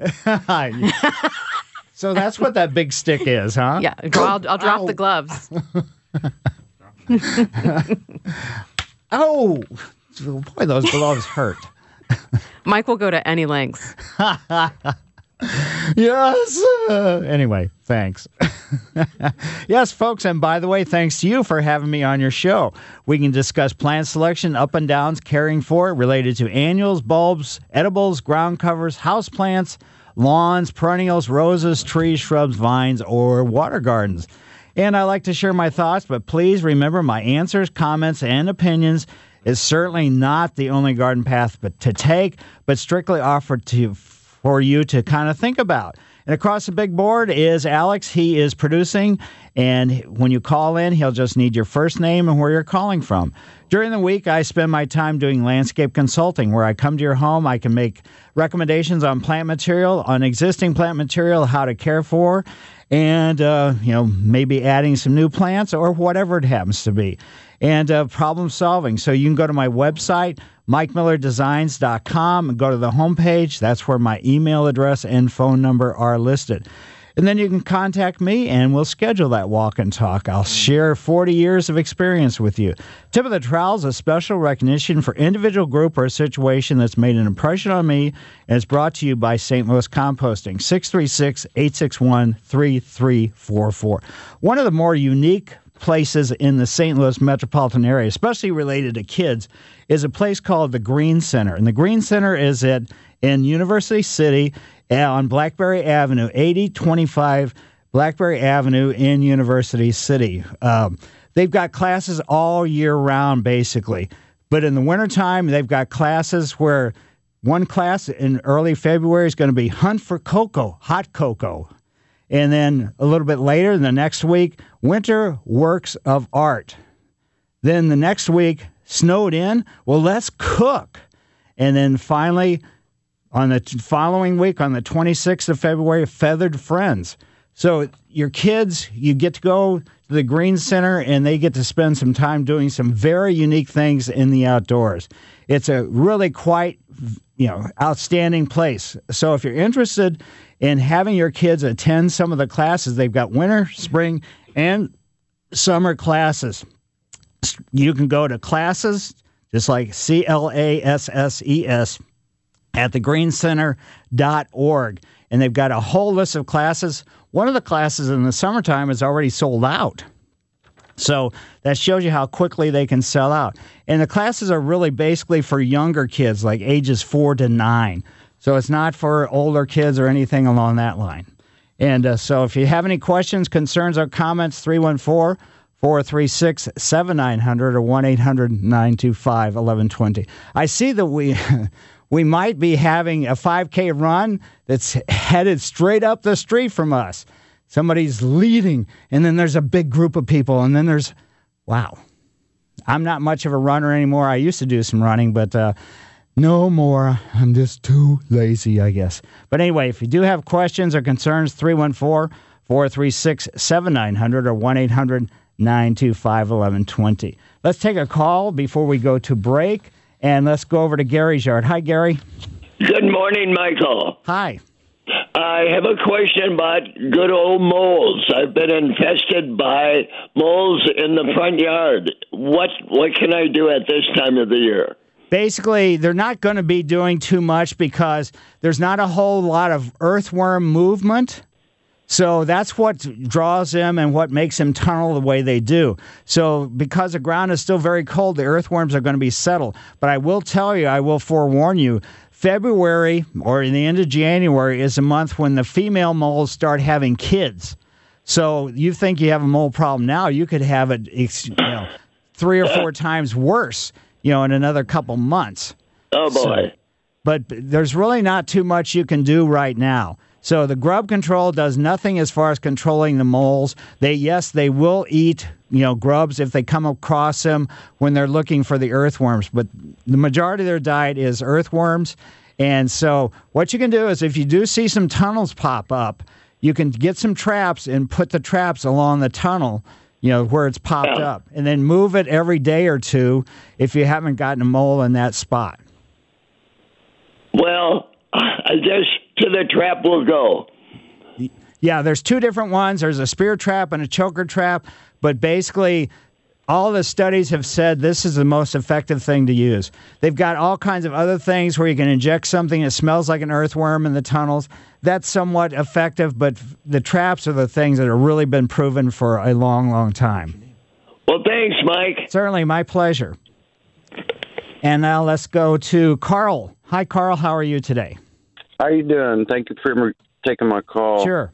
So that's what that big stick is, huh? Yeah, I'll drop the gloves. Oh, boy, those gloves hurt. Mike will go to any lengths. Yes. Anyway, thanks. Yes, folks, and by the way, thanks to you for having me on your show. We can discuss plant selection, up and downs, caring for it, related to annuals, bulbs, edibles, ground covers, house plants, lawns, perennials, roses, trees, shrubs, vines, or water gardens. And I like to share my thoughts, but please remember my answers, comments, and opinions is certainly not the only garden path to take, but strictly offered for you to kind of think about. And across the big board is Alex. He is producing, and when you call in, he'll just need your first name and where you're calling from. During the week, I spend my time doing landscape consulting, where I come to your home. I can make recommendations on plant material, on existing plant material, how to care for, and maybe adding some new plants or whatever it happens to be. And problem solving. So you can go to my website, MikeMillerDesigns.com, and go to the homepage. That's where my email address and phone number are listed. And then you can contact me, and we'll schedule that walk and talk. I'll share 40 years of experience with you. Tip of the Trowel is a special recognition for individual, group, or situation that's made an impression on me, and it's brought to you by St. Louis Composting, 636-861-3344. One of the more unique places in the St. Louis metropolitan area, especially related to kids, is a place called the Green Center. And the Green Center is in University City on Blackberry Avenue, 8025 Blackberry Avenue in University City. They've got classes all year round, basically. But in the wintertime, they've got classes where one class in early February is going to be Hunt for Cocoa, hot cocoa. And then a little bit later, the next week, Winter Works of Art. Then the next week, Snowed In, well, let's cook. And then finally, on the following week, on the 26th of February, Feathered Friends. So your kids, you get to go to the Green Center, and they get to spend some time doing some very unique things in the outdoors. It's a really quite, outstanding place. So if you're interested in having your kids attend some of the classes, they've got winter, spring, and summer classes. You can go to classes, just like CLASSES, at thegreencenter.org. And they've got a whole list of classes. One of the classes in the summertime is already sold out. So that shows you how quickly they can sell out. And the classes are really basically for younger kids, like ages 4 to 9. So it's not for older kids or anything along that line. And so if you have any questions, concerns, or comments, 314-436-7900 or 1-800-925-1120. I see that we might be having a 5K run that's headed straight up the street from us. Somebody's leading, and then there's a big group of people, and then there's, wow. I'm not much of a runner anymore. I used to do some running, but no more. I'm just too lazy, I guess. But anyway, if you do have questions or concerns, 314-436-7900 or 1-800-925-1120. Let's take a call before we go to break, and let's go over to Gary's yard. Hi, Gary. Good morning, Michael. Hi. I have a question about good old moles. I've been infested by moles in the front yard. What can I do at this time of the year? Basically, they're not going to be doing too much because there's not a whole lot of earthworm movement. So that's what draws them and what makes them tunnel the way they do. So because the ground is still very cold, the earthworms are going to be settled. But I will tell you, I will forewarn you, February or in the end of January is a month when the female moles start having kids. So you think you have a mole problem now, you could have it 3 or 4 times worse, in another couple months. Oh, boy. But there's really not too much you can do right now. So the grub control does nothing as far as controlling the moles. They will eat, grubs if they come across them when they're looking for the earthworms. But the majority of their diet is earthworms. And so what you can do is if you do see some tunnels pop up, you can get some traps and put the traps along the tunnel, where it's popped up. And then move it every day or two if you haven't gotten a mole in that spot. Well, I guess to the trap will go. Yeah, there's 2 different ones. There's a spear trap and a choker trap. But basically, all the studies have said this is the most effective thing to use. They've got all kinds of other things where you can inject something that smells like an earthworm in the tunnels. That's somewhat effective, but the traps are the things that have really been proven for a long, long time. Well, thanks, Mike. Certainly, my pleasure. And now let's go to Carl. Hi, Carl. How are you today? How you doing? Thank you for taking my call. Sure.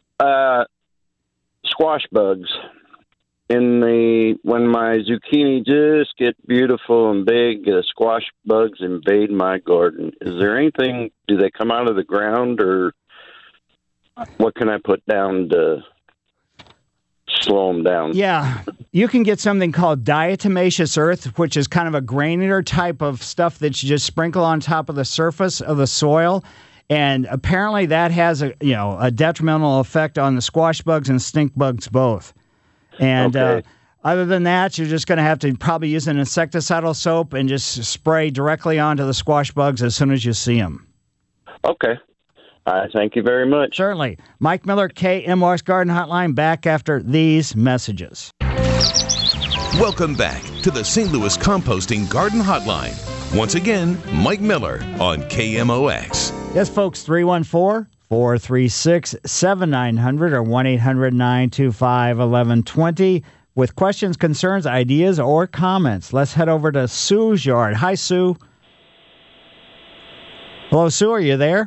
Squash bugs. When my zucchini just get beautiful and big, squash bugs invade my garden. Is there anything, do they come out of the ground, or what can I put down to slow them down? Yeah, you can get something called diatomaceous earth, which is kind of a granular type of stuff that you just sprinkle on top of the surface of the soil. And apparently that has a detrimental effect on the squash bugs and stink bugs both. And other than that, you're just going to have to probably use an insecticidal soap and just spray directly onto the squash bugs as soon as you see them. Okay. Thank you very much. Certainly. Mike Miller, KMOX Garden Hotline, back after these messages. Welcome back to the St. Louis Composting Garden Hotline. Once again, Mike Miller on KMOX. Yes, folks, 314-436-7900 or 1-800-925-1120 with questions, concerns, ideas, or comments. Let's head over to Sue's yard. Hi, Sue. Hello, Sue, are you there?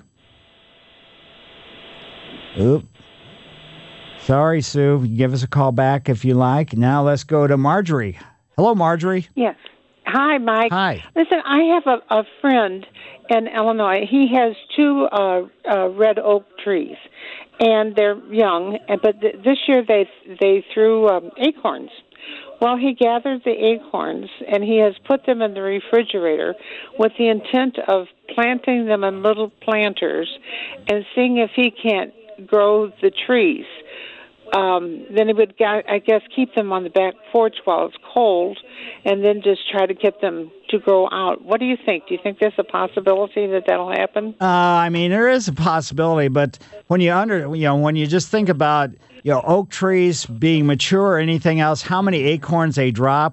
Oop. Sorry, Sue. Give us a call back if you like. Now let's go to Marjorie. Hello, Marjorie. Yes. Hi, Mike. Hi. Listen, I have a friend in Illinois. He has 2 red oak trees, and they're young. But this year they threw acorns. Well, he gathered the acorns, and he has put them in the refrigerator with the intent of planting them in little planters and seeing if he can't grow the trees. Then he would, I guess, keep them on the back porch while it's cold, and then just try to get them to grow out. What do you think? Do you think there's a possibility that that'll happen? I mean, there is a possibility, but when you just think about oak trees being mature or anything else, how many acorns they drop,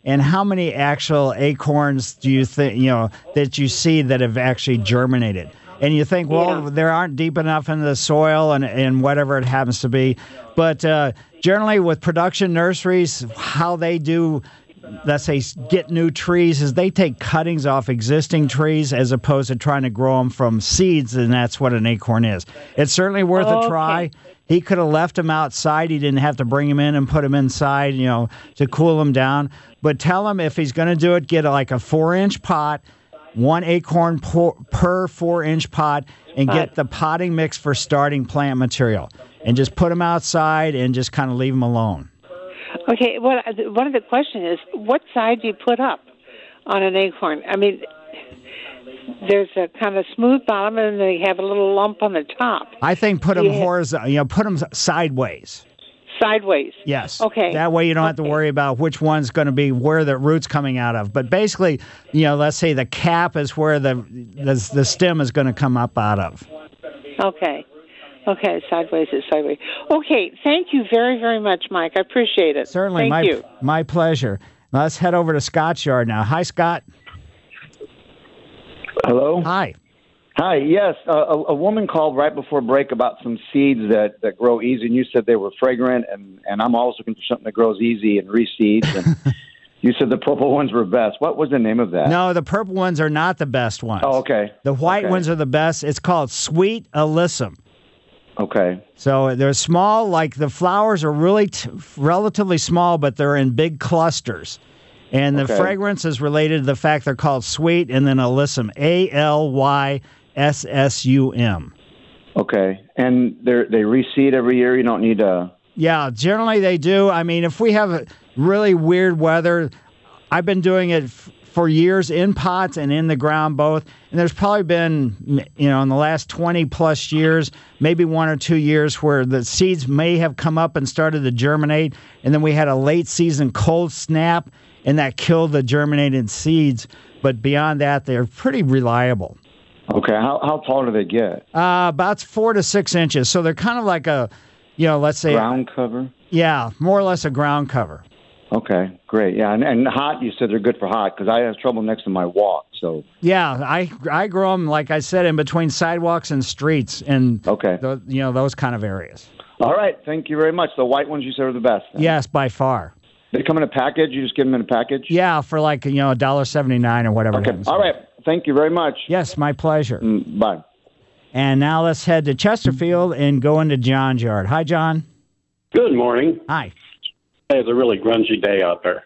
and how many actual acorns do you think, that you see that have actually germinated? And you think, well, they aren't deep enough in the soil and whatever it happens to be. But generally with production nurseries, how they do, let's say, get new trees is they take cuttings off existing trees as opposed to trying to grow them from seeds, and that's what an acorn is. It's certainly worth a try. He could have left them outside. He didn't have to bring them in and put them inside, to cool them down. But tell him if he's going to do it, get like a 4-inch pot, 1 acorn per 4-inch pot, and get the potting mix for starting plant material. And just put them outside and just kind of leave them alone. Okay, well, one of the questions is, what side do you put up on an acorn? I mean, there's a kind of smooth bottom, and they have a little lump on the top. I think put them horizontal, put them sideways. Sideways? Yes. Okay. That way you don't have to worry about which one's going to be where the root's coming out of. But basically, let's say the cap is where the stem is going to come up out of. Okay. Okay, sideways is sideways. Okay, thank you very, very much, Mike. I appreciate it. Certainly. Thank you. My pleasure. Let's head over to Scott's yard now. Hi, Scott. Hello? Hi. Hi, yes. A woman called right before break about some seeds that grow easy, and you said they were fragrant, and I'm always looking for something that grows easy and reseeds, and you said the purple ones were best. What was the name of that? No, the purple ones are not the best ones. Oh, okay. The white ones are the best. It's called Sweet Alyssum. Okay. So they're small, like the flowers are really relatively small, but they're in big clusters. And the fragrance is related to the fact they're called sweet, and then alyssum, ALYSSUM. Okay. And they reseed every year? You don't need a... Yeah, generally they do. I mean, if we have really weird weather, I've been doing it for years in pots and in the ground both. And there's probably been, in the last 20 plus years, maybe 1 or 2 years where the seeds may have come up and started to germinate. And then we had a late season cold snap and that killed the germinated seeds. But beyond that, they're pretty reliable. Okay. How tall do they get? About 4 to 6 inches. So they're kind of like a, let's say... ground cover? Yeah, more or less a ground cover. Okay, great. Yeah, and hot, you said they're good for hot, because I have trouble next to my walk, so... Yeah, I grow them, like I said, in between sidewalks and streets, and those kind of areas. All right, thank you very much. The white ones you said are the best. Then. Yes, by far. They come in a package? You just give them in a package? Yeah, for like, $1.79 or whatever. Okay, all right. Thank you very much. Yes, my pleasure. Bye. And now let's head to Chesterfield and go into John's yard. Hi, John. Good morning. Hi. Hey, it's a really grungy day out there.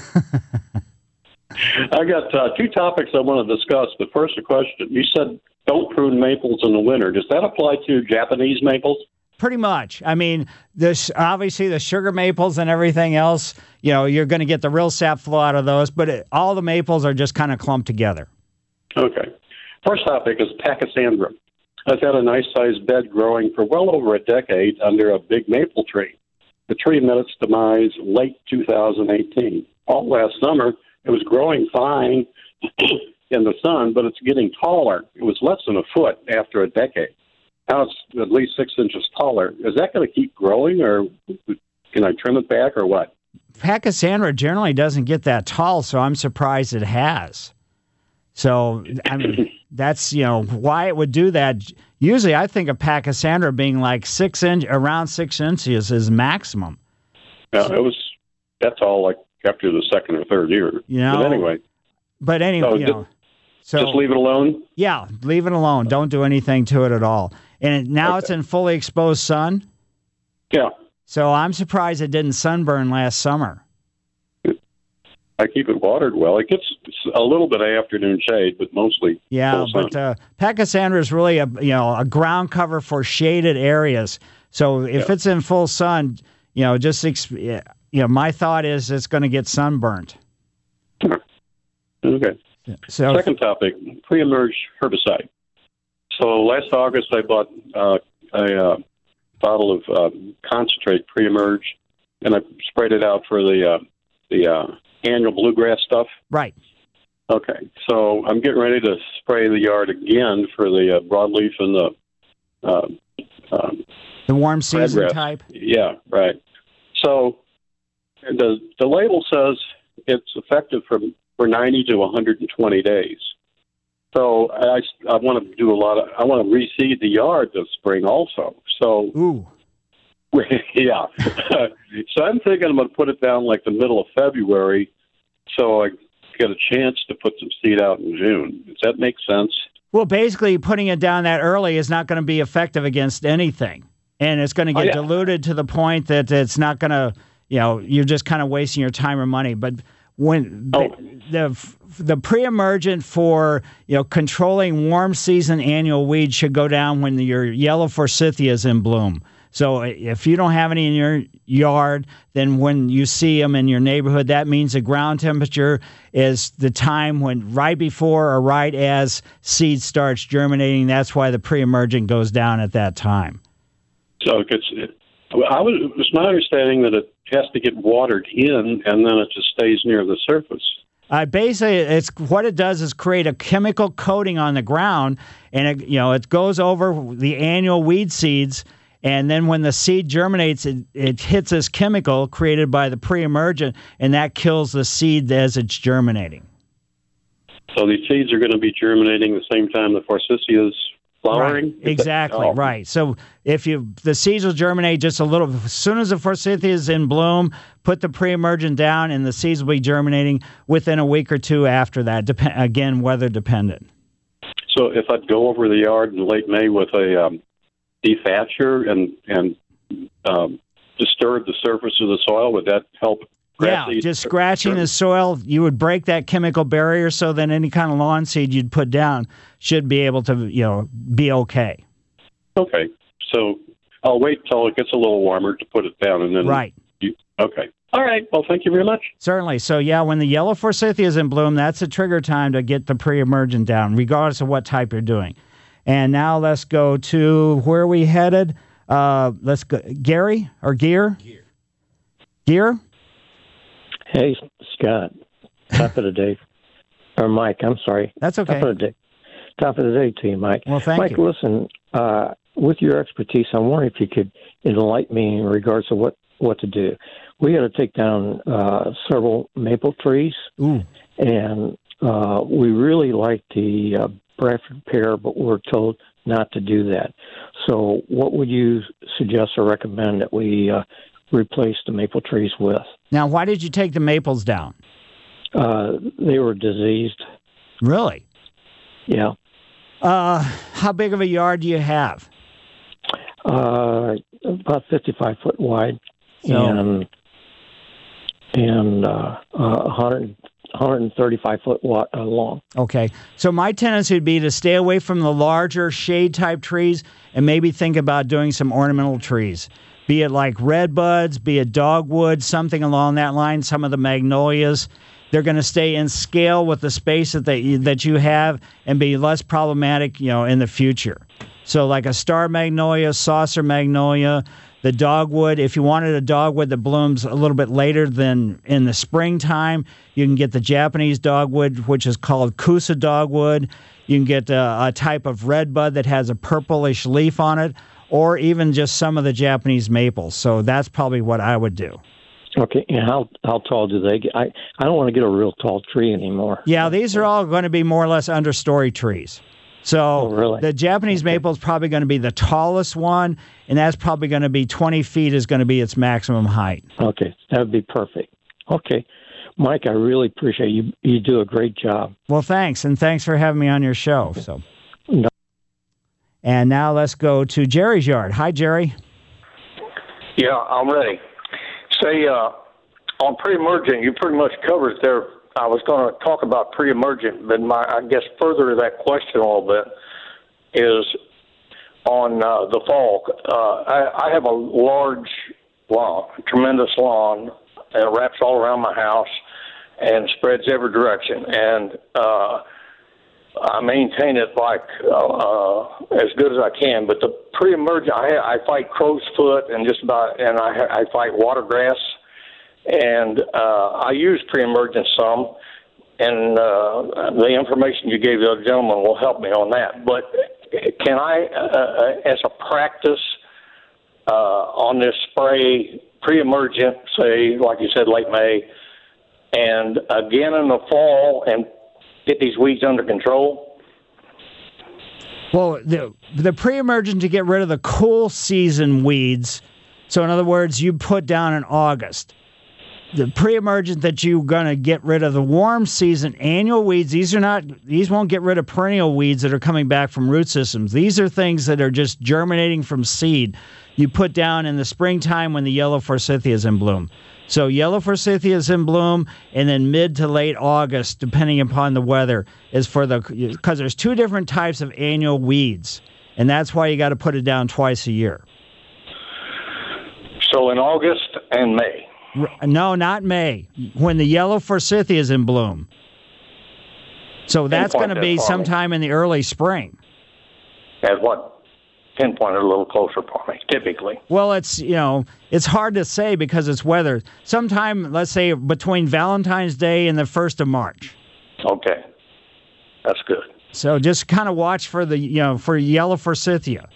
I got 2 topics I want to discuss. But first, a question. You said don't prune maples in the winter. Does that apply to Japanese maples? Pretty much. I mean, obviously the sugar maples and everything else, you're going to get the real sap flow out of those, but all the maples are just kind of clumped together. Okay. First topic is Pachysandra. I've had a nice-sized bed growing for well over a decade under a big maple tree. The tree met its demise late 2018. All last summer, it was growing fine in the sun, but it's getting taller. It was less than a foot after a decade. Now it's at least 6 inches taller. Is that going to keep growing, or can I trim it back, or what? Pachysandra generally doesn't get that tall, so I'm surprised it has. So, I mean, that's, why it would do that. Usually I think of Pachysandra being like around 6 inches is maximum. Yeah, it was that tall like after the second or third year. But anyway. So just leave it alone? Yeah, leave it alone. Don't do anything to it at all. And now it's in fully exposed sun? Yeah. So I'm surprised it didn't sunburn last summer. I keep it watered well. It gets a little bit of afternoon shade, but mostly full sun. But Pachysandra is really a ground cover for shaded areas. So if it's in full sun, my thought is it's going to get sunburnt. Okay. So second topic, pre-emerge herbicide. So last August I bought a bottle of concentrate pre-emerge, and I sprayed it out for the annual bluegrass stuff. Right. Okay. So I'm getting ready to spray the yard again for the broadleaf and the warm season crabgrass type. Yeah. Right. So the label says it's effective for 90 to 120 days. So I want to do I want to reseed the yard this spring also. So, ooh. Yeah. So I'm thinking I'm going to put it down like the middle of February so I get a chance to put some seed out in June. Does that make sense? Well, basically, putting it down that early is not going to be effective against anything. And it's going to get diluted to the point that it's not going to, you're just kind of wasting your time or money. But when the pre-emergent for, controlling warm season annual weeds should go down when your yellow forsythia is in bloom. So if you don't have any in your yard, then when you see them in your neighborhood, that means the ground temperature is the time when right before or right as seed starts germinating. That's why the pre-emergent goes down at that time. So it's my understanding that it has to get watered in and then it just stays near the surface. Basically, it's what it does is create a chemical coating on the ground, and it goes over the annual weed seeds. And then when the seed germinates, it hits this chemical created by the pre-emergent, and that kills the seed as it's germinating. So these seeds are going to be germinating the same time the forsythia is flowering? Right. Exactly, right. So the seeds will germinate just a little. As soon as the forsythia is in bloom, put the pre-emergent down, and the seeds will be germinating within a week or two after that, again, weather dependent. So if I'd go over the yard in late May with a dethatcher and disturb the surface of the soil, would that help? Just scratching the soil, you would break that chemical barrier, so then any kind of lawn seed you'd put down should be able to, be okay. Okay. So I'll wait till it gets a little warmer to put it down, and then right. Okay. All right. Well, thank you very much. Certainly. So when the yellow forsythia is in bloom, that's a trigger time to get the pre-emergent down, regardless of what type you're doing. And now let's go to where are we headed? Let's go. Gary or Gear? Gear? Hey, Scott. Top of the day. Or Mike, I'm sorry. That's okay. Top of the day to you, Mike. Well, thank you. Mike, listen, with your expertise, I'm wondering if you could enlighten me in regards to what to do. We got to take down several maple trees. Ooh. And we really like the Bradford pear, but we're told not to do that. So what would you suggest or recommend that we replace the maple trees with? Now, why did you take the maples down? They were diseased. Really? Yeah. How big of a yard do you have? About 55 foot wide and 135 foot long. Okay. So my tendency would be to stay away from the larger shade-type trees and maybe think about doing some ornamental trees, be it like redbuds, be it dogwood, something along that line, some of the magnolias. They're going to stay in scale with the space that you have and be less problematic, in the future. So like a star magnolia, saucer magnolia, the dogwood, if you wanted a dogwood that blooms a little bit later than in the springtime, you can get the Japanese dogwood, which is called Kusa dogwood. You can get a type of redbud that has a purplish leaf on it, or even just some of the Japanese maples. So that's probably what I would do. Okay, and how tall do they get? I don't want to get a real tall tree anymore. Yeah, these are all going to be more or less understory trees. So really? The Japanese maple is probably going to be the tallest one, and that's probably going to be 20 feet is going to be its maximum height. Okay, that would be perfect. Okay, Mike, I really appreciate you. You do a great job. Well, thanks, and thanks for having me on your show. So, no. And now let's go to Jerry's yard. Hi, Jerry. Yeah, I'm ready. Say, on pre-emergent, you pretty much covered it there. I was going to talk about pre-emergent, but I guess further to that question a little bit is on the fall. I have a large lawn, a tremendous lawn, and it wraps all around my house and spreads every direction. And I maintain it like as good as I can. But the pre-emergent, I fight crow's foot and I fight watergrass. And I use pre-emergent some, and the information you gave the other gentleman will help me on that. But can I, as a practice on this spray, pre-emergent, say, like you said, late May, and again in the fall and get these weeds under control? Well, the pre-emergent to get rid of the cool season weeds. So in other words, you put down in August. The pre-emergent that you're going to get rid of the warm season annual weeds, these won't get rid of perennial weeds that are coming back from root systems. These are things that are just germinating from seed. You put down in the springtime when the yellow forsythia is in bloom. So yellow forsythia is in bloom, and then mid to late August, depending upon the weather, is because there's two different types of annual weeds, and that's why you got to put it down twice a year. So in August and May. No, not May, when the yellow forsythia is in bloom. So that's going to be sometime in the early spring. At what? Pinpoint it a little closer for me, typically. Well, it's hard to say because it's weather. Sometime, let's say, between Valentine's Day and the 1st of March. Okay. That's good. So just kind of watch for for yellow forsythia.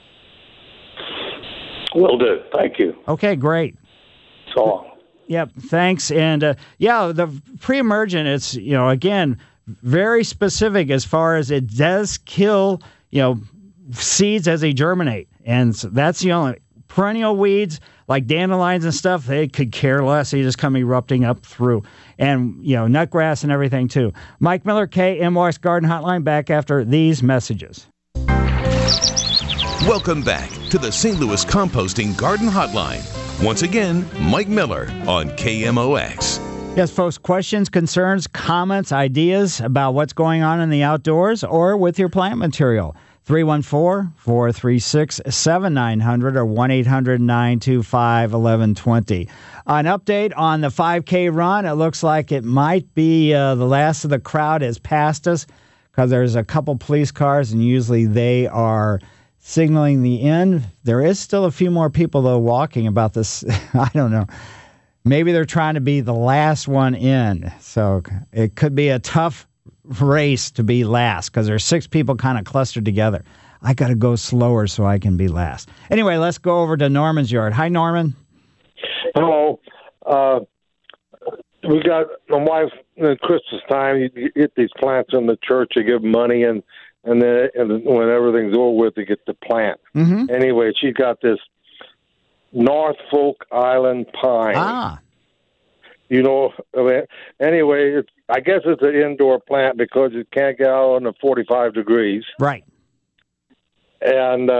Will do. Thank you. Okay, great. So long. Yep, thanks. And the pre-emergent, it's again very specific as far as it does kill seeds as they germinate, and so that's the only perennial weeds like dandelions and stuff. They could care less; they just come erupting up through, and nutgrass and everything too. Mike Miller, KMOX Garden Hotline, back after these messages. Welcome back to the St. Louis Composting Garden Hotline. Once again, Mike Miller on KMOX. Yes, folks, questions, concerns, comments, ideas about what's going on in the outdoors or with your plant material. 314-436-7900 or 1-800-925-1120. An update on the 5K run. It looks like it might be the last of the crowd has passed us because there's a couple police cars, and usually they are signaling the end. There is still a few more people, though, walking about this. I don't know. Maybe they're trying to be the last one in. So it could be a tough race to be last because there's 6 people kind of clustered together. I got to go slower so I can be last. Anyway, let's go over to Norman's yard. Hi, Norman. Hello. We got my wife at Christmas time. You get these plants in the church. You give money, and then when everything's over with, you get the plant. Mm-hmm. Anyway, she got this Norfolk Island pine. Ah. Anyway, I guess it's an indoor plant because it can't get out under 45 degrees. Right. And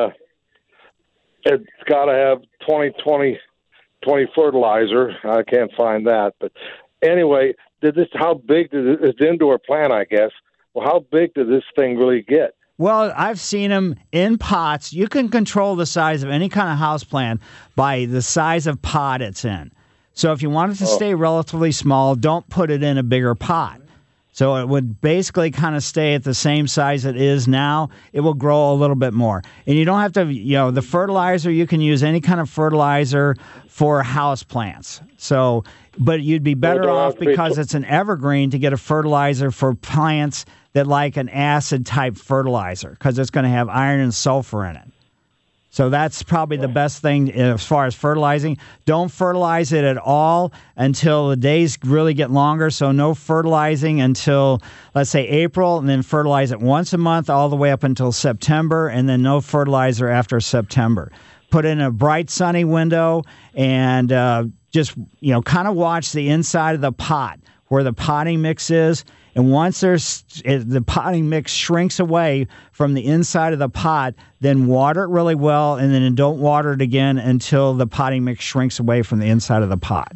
it's got to have 20 fertilizer. I can't find that. But anyway, how big it's an indoor plant, I guess. Well, how big did this thing really get? Well, I've seen them in pots. You can control the size of any kind of house plant by the size of pot it's in. So if you want it to stay relatively small, don't put it in a bigger pot. So it would basically kind of stay at the same size it is now. It will grow a little bit more. And you don't have to, the fertilizer, you can use any kind of fertilizer for house plants. So, but you'd be better off because it's an evergreen to get a fertilizer for plants that like an acid type fertilizer because it's going to have iron and sulfur in it. So that's probably the best thing as far as fertilizing. Don't fertilize it at all until the days really get longer. So no fertilizing until, let's say, April, and then fertilize it once a month all the way up until September, and then no fertilizer after September. Put in a bright sunny window and just, kind of watch the inside of the pot where the potting mix is. And once the potting mix shrinks away from the inside of the pot, then water it really well, and then don't water it again until the potting mix shrinks away from the inside of the pot.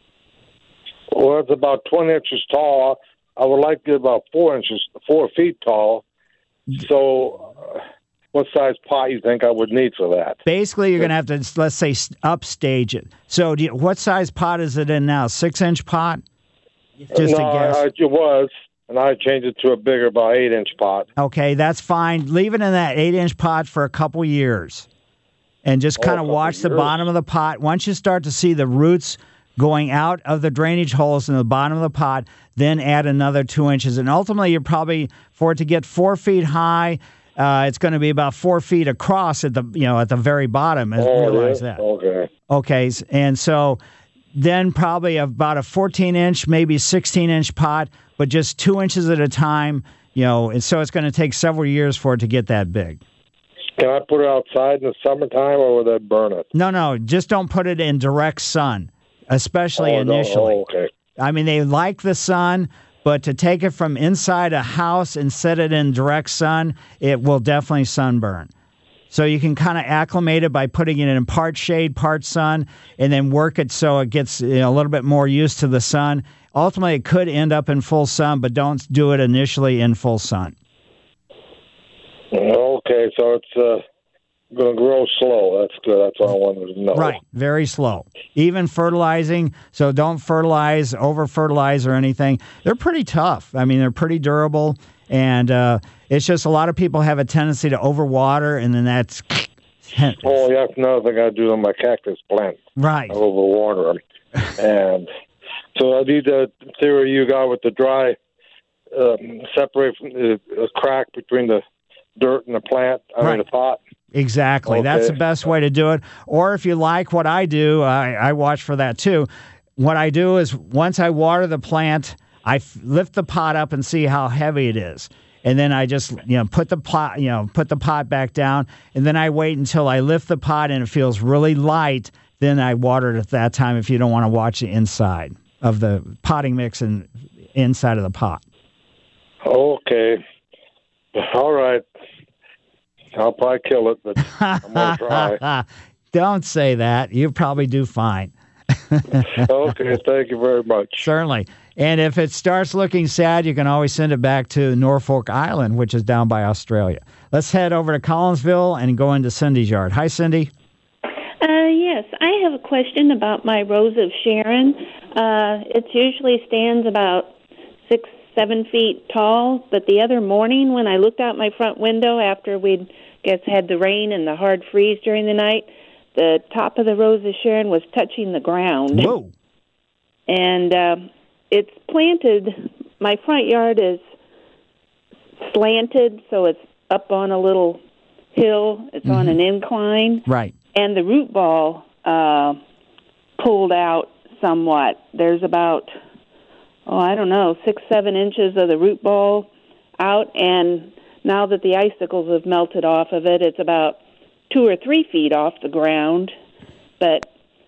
Well, it's about 20 inches tall. I would like to get about 4 feet tall. So what size pot you think I would need for that? Basically, you're going to have to, let's say, upstage it. So what size pot is it in now? 6-inch pot? Just a guess. It was, and I changed it to a bigger, about 8-inch pot. Okay, that's fine. Leave it in that 8-inch pot for a couple years, and just kind of watch the bottom of the pot. Once you start to see the roots going out of the drainage holes in the bottom of the pot, then add another 2 inches, and ultimately, you're probably, for it to get 4 feet high, it's going to be about 4 feet across at the very bottom. Realize that. Okay. Okay, and so then probably about a 14-inch, maybe 16-inch pot, but just 2 inches at a time, and so it's going to take several years for it to get that big. Can I put it outside in the summertime, or will that burn it? No, just don't put it in direct sun, especially initially. Oh, okay. I mean, they like the sun, but to take it from inside a house and set it in direct sun, it will definitely sunburn. So you can kind of acclimate it by putting it in part shade, part sun, and then work it so it gets a little bit more used to the sun. Ultimately, it could end up in full sun, but don't do it initially in full sun. Okay, so it's going to grow slow. That's good. That's all I wanted to know. Right, very slow. Even fertilizing, so don't fertilize, over-fertilize or anything. They're pretty tough. I mean, they're pretty durable, and it's just a lot of people have a tendency to overwater, and then that's... Oh, yeah, that's another thing I do on my cactus plants. Right. I overwater them. And so I need the theory you got with the dry, separate from the crack between the dirt and the plant, the pot. Exactly. Okay. That's the best way to do it. Or if you like what I do, I watch for that too. What I do is once I water the plant, I lift the pot up and see how heavy it is. And then I just, put the pot back down, and then I wait until I lift the pot and it feels really light. Then I water it at that time if you don't want to watch the inside of the potting mix and inside of the pot. Okay. All right. I'll probably kill it, but I'm going to try. Don't say that. You probably do fine. Okay, thank you very much. Certainly. And if it starts looking sad, you can always send it back to Norfolk Island, which is down by Australia. Let's head over to Collinsville and go into Cindy's yard. Hi, Cindy. Yes, I have a question about my Rose of Sharon. It usually stands about 6-7 feet tall, but the other morning when I looked out my front window after we'd had the rain and the hard freeze during the night, the top of the Rose of Sharon was touching the ground. Whoa. And it's planted, my front yard is slanted, so it's up on a little hill. It's on an incline. Right. And the root ball pulled out somewhat. There's about, 6-7 inches of the root ball out, and now that the icicles have melted off of it, it's about 2 or 3 feet off the ground. But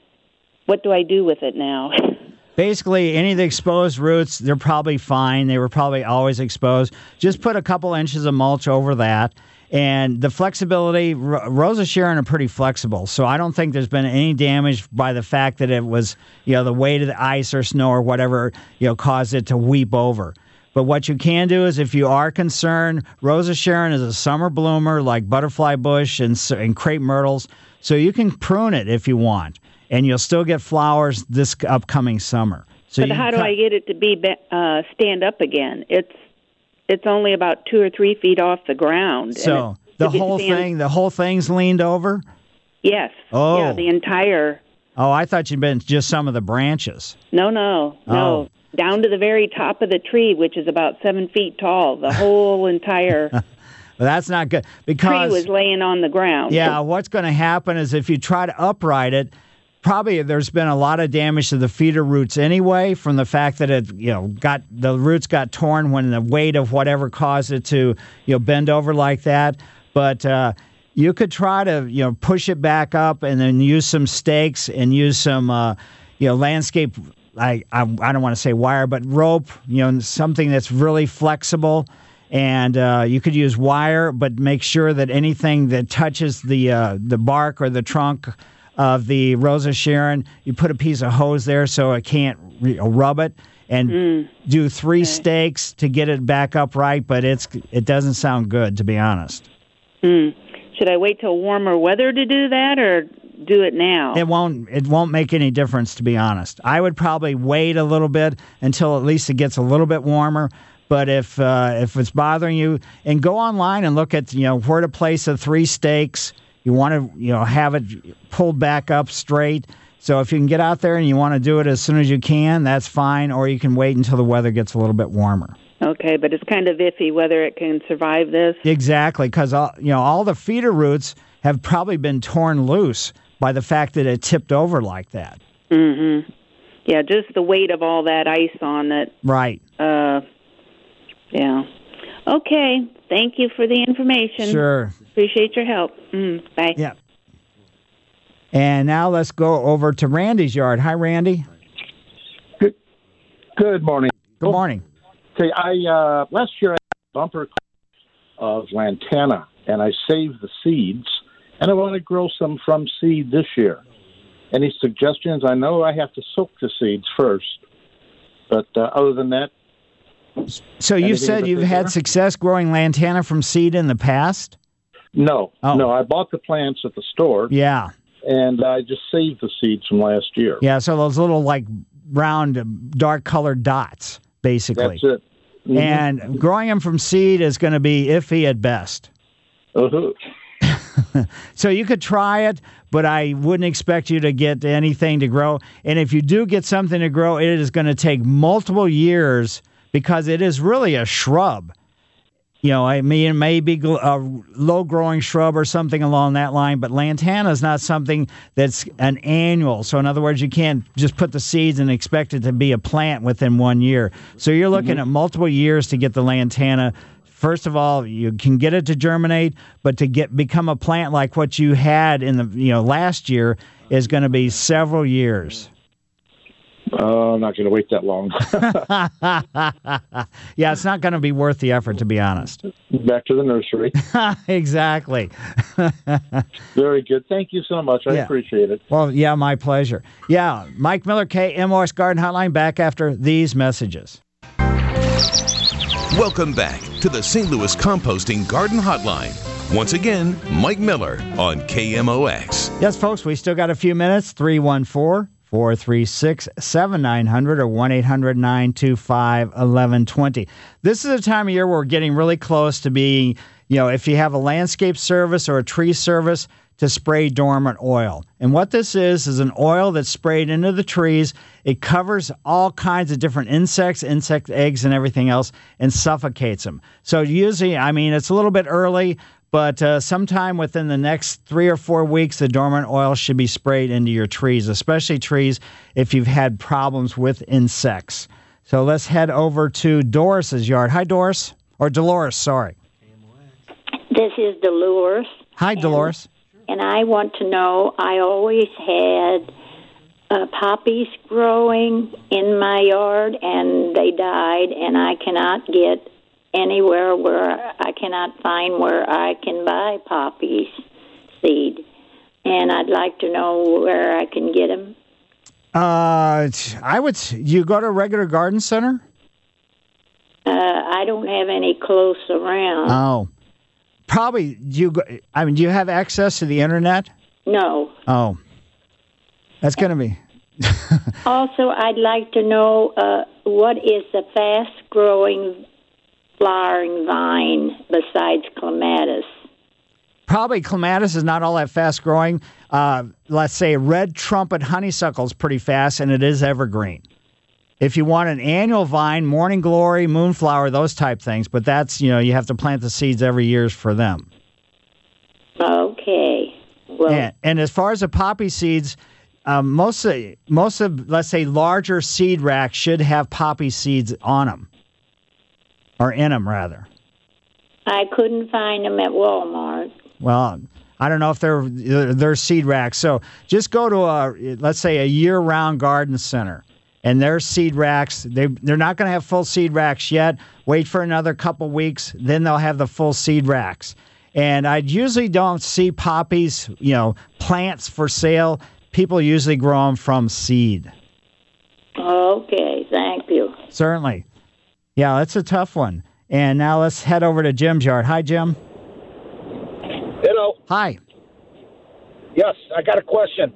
what do I do with it now? Basically, any of the exposed roots, they're probably fine. They were probably always exposed. Just put a couple inches of mulch over that. And the flexibility, Rose of Sharon are pretty flexible, so I don't think there's been any damage by the fact that it was, the weight of the ice or snow or whatever, caused it to weep over. But what you can do is, if you are concerned, Rose of Sharon is a summer bloomer like butterfly bush and crepe myrtles, so you can prune it if you want, and you'll still get flowers this upcoming summer. So but how do I get it to be stand up again? It's only about 2 or 3 feet off the ground. So the whole thing's leaned over? Yes. Oh. Yeah, the entire. Oh, I thought you'd been just some of the branches. No. Oh. Down to the very top of the tree, which is about 7 feet tall. The whole entire. Well, that's not good because tree was laying on the ground. Yeah, what's going to happen is if you try to upright it, probably there's been a lot of damage to the feeder roots anyway from the fact that it, the roots got torn when the weight of whatever caused it to, bend over like that. But you could try to, push it back up and then use some stakes and use some, landscape. I don't want to say wire, but rope. Something that's really flexible. And you could use wire, but make sure that anything that touches the bark or the trunk of the Rose of Sharon, you put a piece of hose there so it can't rub it, and do 3 stakes to get it back upright. But it doesn't sound good, to be honest. Should I wait till warmer weather to do that, or do it now? It won't make any difference, to be honest. I would probably wait a little bit until at least it gets a little bit warmer. But if it's bothering you, and go online and look at where to place the 3 stakes. You want to, have it pulled back up straight. So if you can get out there and you want to do it as soon as you can, that's fine. Or you can wait until the weather gets a little bit warmer. Okay, but it's kind of iffy whether it can survive this. Exactly, because all the feeder roots have probably been torn loose by the fact that it tipped over like that. Mm-hmm. yeah, just the weight of all that ice on it. Right. Yeah. Okay. Thank you for the information. Sure. Appreciate your help. Bye. Yeah. And now let's go over to Randy's yard. Hi, Randy. Good morning. Good morning. Okay, last year I had a bumper of lantana, and I saved the seeds, and I want to grow some from seed this year. Any suggestions? I know I have to soak the seeds first, but other than that. So you said you've had success growing lantana from seed in the past? No. No, I bought the plants at the store. Yeah. And I just saved the seeds from last year. Yeah, so those little, like, round, dark-colored dots, basically. That's it. Mm-hmm. And growing them from seed is going to be iffy at best. Uh-huh. So you could try it, but I wouldn't expect you to get anything to grow. And if you do get something to grow, it is going to take multiple years because it is really a shrub. You know, I mean, it may be a low-growing shrub or something along that line, but lantana is not something that's an annual. So in other words, you can't just put the seeds and expect it to be a plant within 1 year. So you're looking at multiple years to get the lantana. First of all, you can get it to germinate, but to become a plant like what you had in the last year is going to be several years. I'm not going to wait that long. Yeah, it's not going to be worth the effort, to be honest. Back to the nursery. Exactly. Very good. Thank you so much. I appreciate it. Well, yeah, my pleasure. Yeah, Mike Miller, KMOX Garden Hotline, back after these messages. Welcome back to the St. Louis Composting Garden Hotline. Once again, Mike Miller on KMOX. Yes, folks, we still got a few minutes. 314-436-7900 or 1-800-925-1120. This is a time of year where we're getting really close to being, if you have a landscape service or a tree service, to spray dormant oil. And what this is an oil that's sprayed into the trees. It covers all kinds of different insects, insect eggs, and everything else, and suffocates them. So usually, it's a little bit early, but sometime within the next 3 or 4 weeks, the dormant oil should be sprayed into your trees, especially trees if you've had problems with insects. So let's head over to Doris's yard. Hi, Doris. Or Dolores, sorry. This is Dolores. Hi, Dolores. And I want to know, I always had poppies growing in my yard, and they died, and I cannot get anywhere I cannot find where I can buy poppies seed. And I'd like to know where I can get them. You go to a regular garden center? I don't have any close around. Oh. Probably, do you have access to the internet? No. Oh. That's going to be... Also, I'd like to know what is the fast-growing flowering vine besides clematis? Probably clematis is not all that fast-growing. Let's say red trumpet honeysuckle is pretty fast, and it is evergreen. If you want an annual vine, morning glory, moonflower, those type things, but that's, you have to plant the seeds every year for them. Okay. Well, and as far as the poppy seeds, most of, let's say, larger seed racks should have poppy seeds on them, or in them, rather. I couldn't find them at Walmart. Well, I don't know if they're seed racks. So just go to let's say a year-round garden center. And their seed racks, they're not going to have full seed racks yet. Wait for another couple weeks, then they'll have the full seed racks. And I usually don't see poppies, plants for sale. People usually grow them from seed. Okay, thank you. Certainly. Yeah, that's a tough one. And now let's head over to Jim's yard. Hi, Jim. Hello. Hi. Yes, I got a question.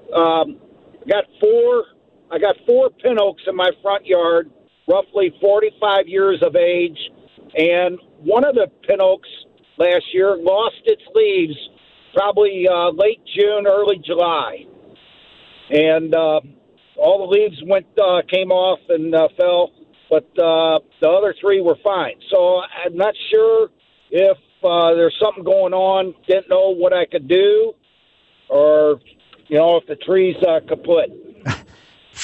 I got four pin oaks in my front yard, roughly 45 years of age, and one of the pin oaks last year lost its leaves probably late June, early July. And all the leaves came off and fell, but the other three were fine. So I'm not sure if there's something going on, didn't know what I could do, or, if the tree's kaput.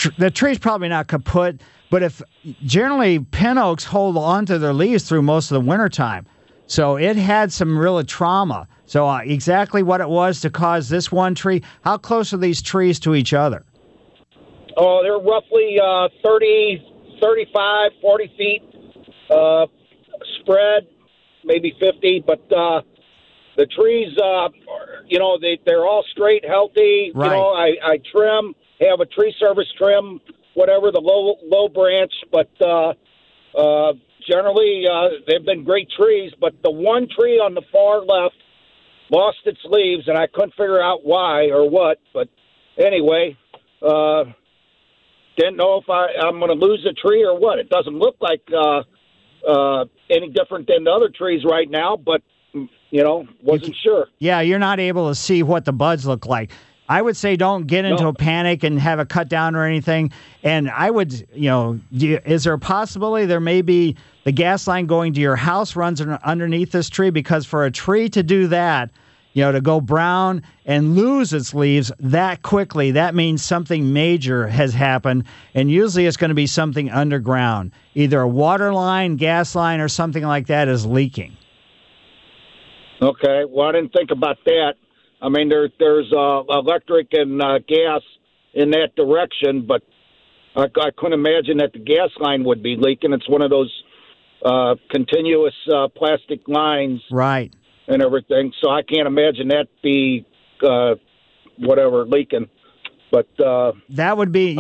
the tree's probably not kaput, but if generally pin oaks hold on to their leaves through most of the wintertime. So it had some real trauma. So exactly what it was to cause this one tree, how close are these trees to each other? Oh, they're roughly 30, 35, 40 feet spread, maybe 50, but the trees, they're all straight, healthy. Right. You know, I trim, have a tree service trim, whatever, the low branch, but generally they've been great trees. But the one tree on the far left lost its leaves, and I couldn't figure out why or what. But anyway, didn't know if I'm going to lose a tree or what. It doesn't look like any different than the other trees right now, but wasn't sure. Yeah, you're not able to see what the buds look like. I would say don't get into a panic and have it cut down or anything. And I would, is there a possibility there may be the gas line going to your house runs underneath this tree? Because for a tree to do that, to go brown and lose its leaves that quickly, that means something major has happened. And usually it's going to be something underground. Either a water line, gas line, or something like that is leaking. Okay, well, I didn't think about that. I mean, there's electric and gas in that direction, but I couldn't imagine that the gas line would be leaking. It's one of those continuous plastic lines. Right. And everything, so I can't imagine that be leaking. But that would be.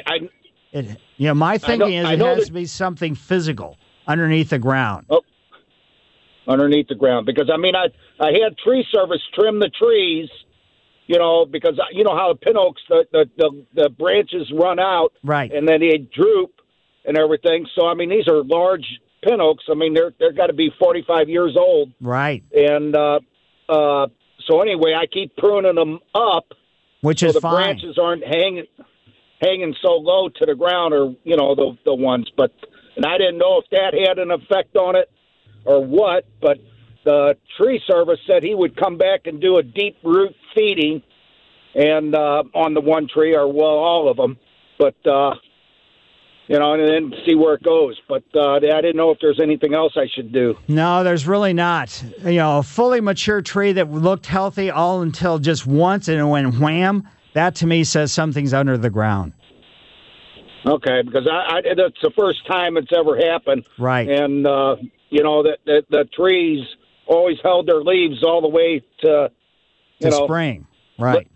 My thinking is it has to be something physical underneath the ground. Oh, underneath the ground, because I had tree service trim the trees, because you know how the pin oaks the branches run out, right, and then they droop and everything. So these are large pin oaks. They're got to be 45 years old. Right. And so anyway, I keep pruning them up, which so is the fine. Branches aren't hanging so low to the ground, or the ones. But I didn't know if that had an effect on it or what. But the tree service said he would come back and do a deep root feeding, and on the one tree, or all of them. But and then see where it goes. But I didn't know if there's anything else I should do. No, there's really not. A fully mature tree that looked healthy all until just once and it went wham, that to me says something's under the ground. Okay, because that's the first time it's ever happened. Right. And, the trees always held their leaves all the way to, spring. Right.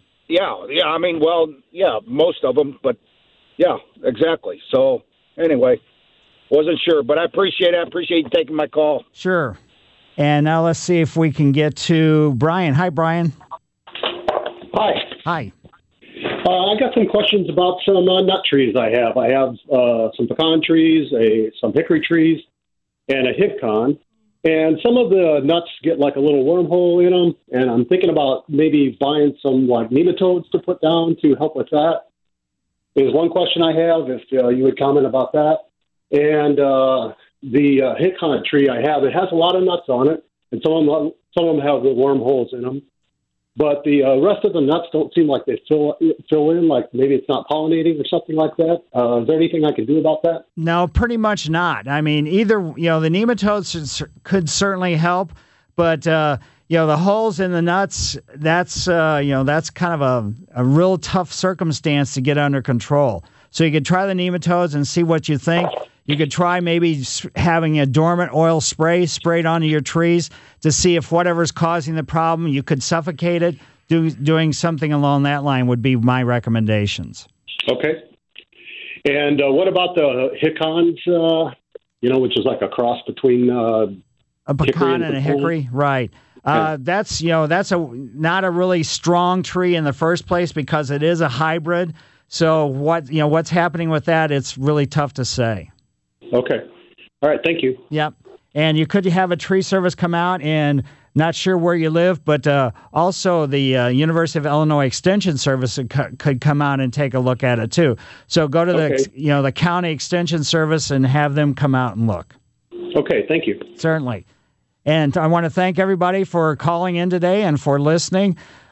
Most of them, but yeah, exactly. So anyway, wasn't sure, but I appreciate it. I appreciate you taking my call. Sure. And now let's see if we can get to Brian. Hi, Brian. Hi. Hi. I got some questions about some nut trees I have. I have some pecan trees, some hickory trees, and a hickory. And some of the nuts get like a little wormhole in them, and I'm thinking about maybe buying some like nematodes to put down to help with that. Is one question I have, if you would comment about that. And the hickory tree I have, it has a lot of nuts on it, and some of them have the wormholes in them. But the rest of the nuts don't seem like they fill in, like maybe it's not pollinating or something like that. Is there anything I can do about that? No, pretty much not. Either, the nematodes could certainly help, but, the holes in the nuts, that's kind of a real tough circumstance to get under control. So you could try the nematodes and see what you think. You could try maybe having a dormant oil spray sprayed onto your trees to see if whatever's causing the problem, you could suffocate it. Doing something along that line would be my recommendations. Okay. And what about the hickories, which is like a cross between a pecan and a hickory? Right. That's not a really strong tree in the first place because it is a hybrid. So what's happening with that? It's really tough to say. Okay. All right. Thank you. Yep. And you could have a tree service come out, and not sure where you live, but also the University of Illinois Extension Service could come out and take a look at it too. So go to the county extension service and have them come out and look. Okay. Thank you. Certainly. And I want to thank everybody for calling in today and for listening.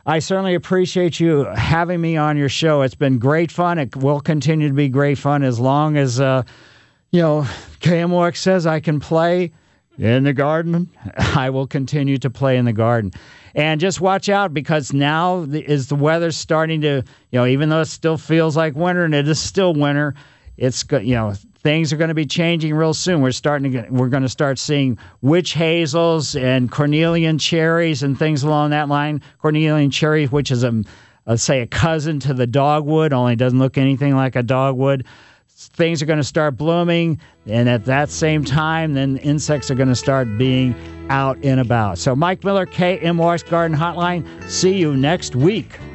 I certainly appreciate you having me on your show. It's been great fun. It will continue to be great fun as long as, KMOX says I can play in the garden. I will continue to play in the garden. And just watch out, because now is the weather starting to, even though it still feels like winter, and it is still winter, it's, things are going to be changing real soon. We're going to start seeing witch hazels and cornelian cherries and things along that line. Cornelian cherry, which is a cousin to the dogwood, only doesn't look anything like a dogwood. Things are going to start blooming, and at that same time, then insects are going to start being out and about. So Mike Miller, KMOX Garden Hotline. See you next week.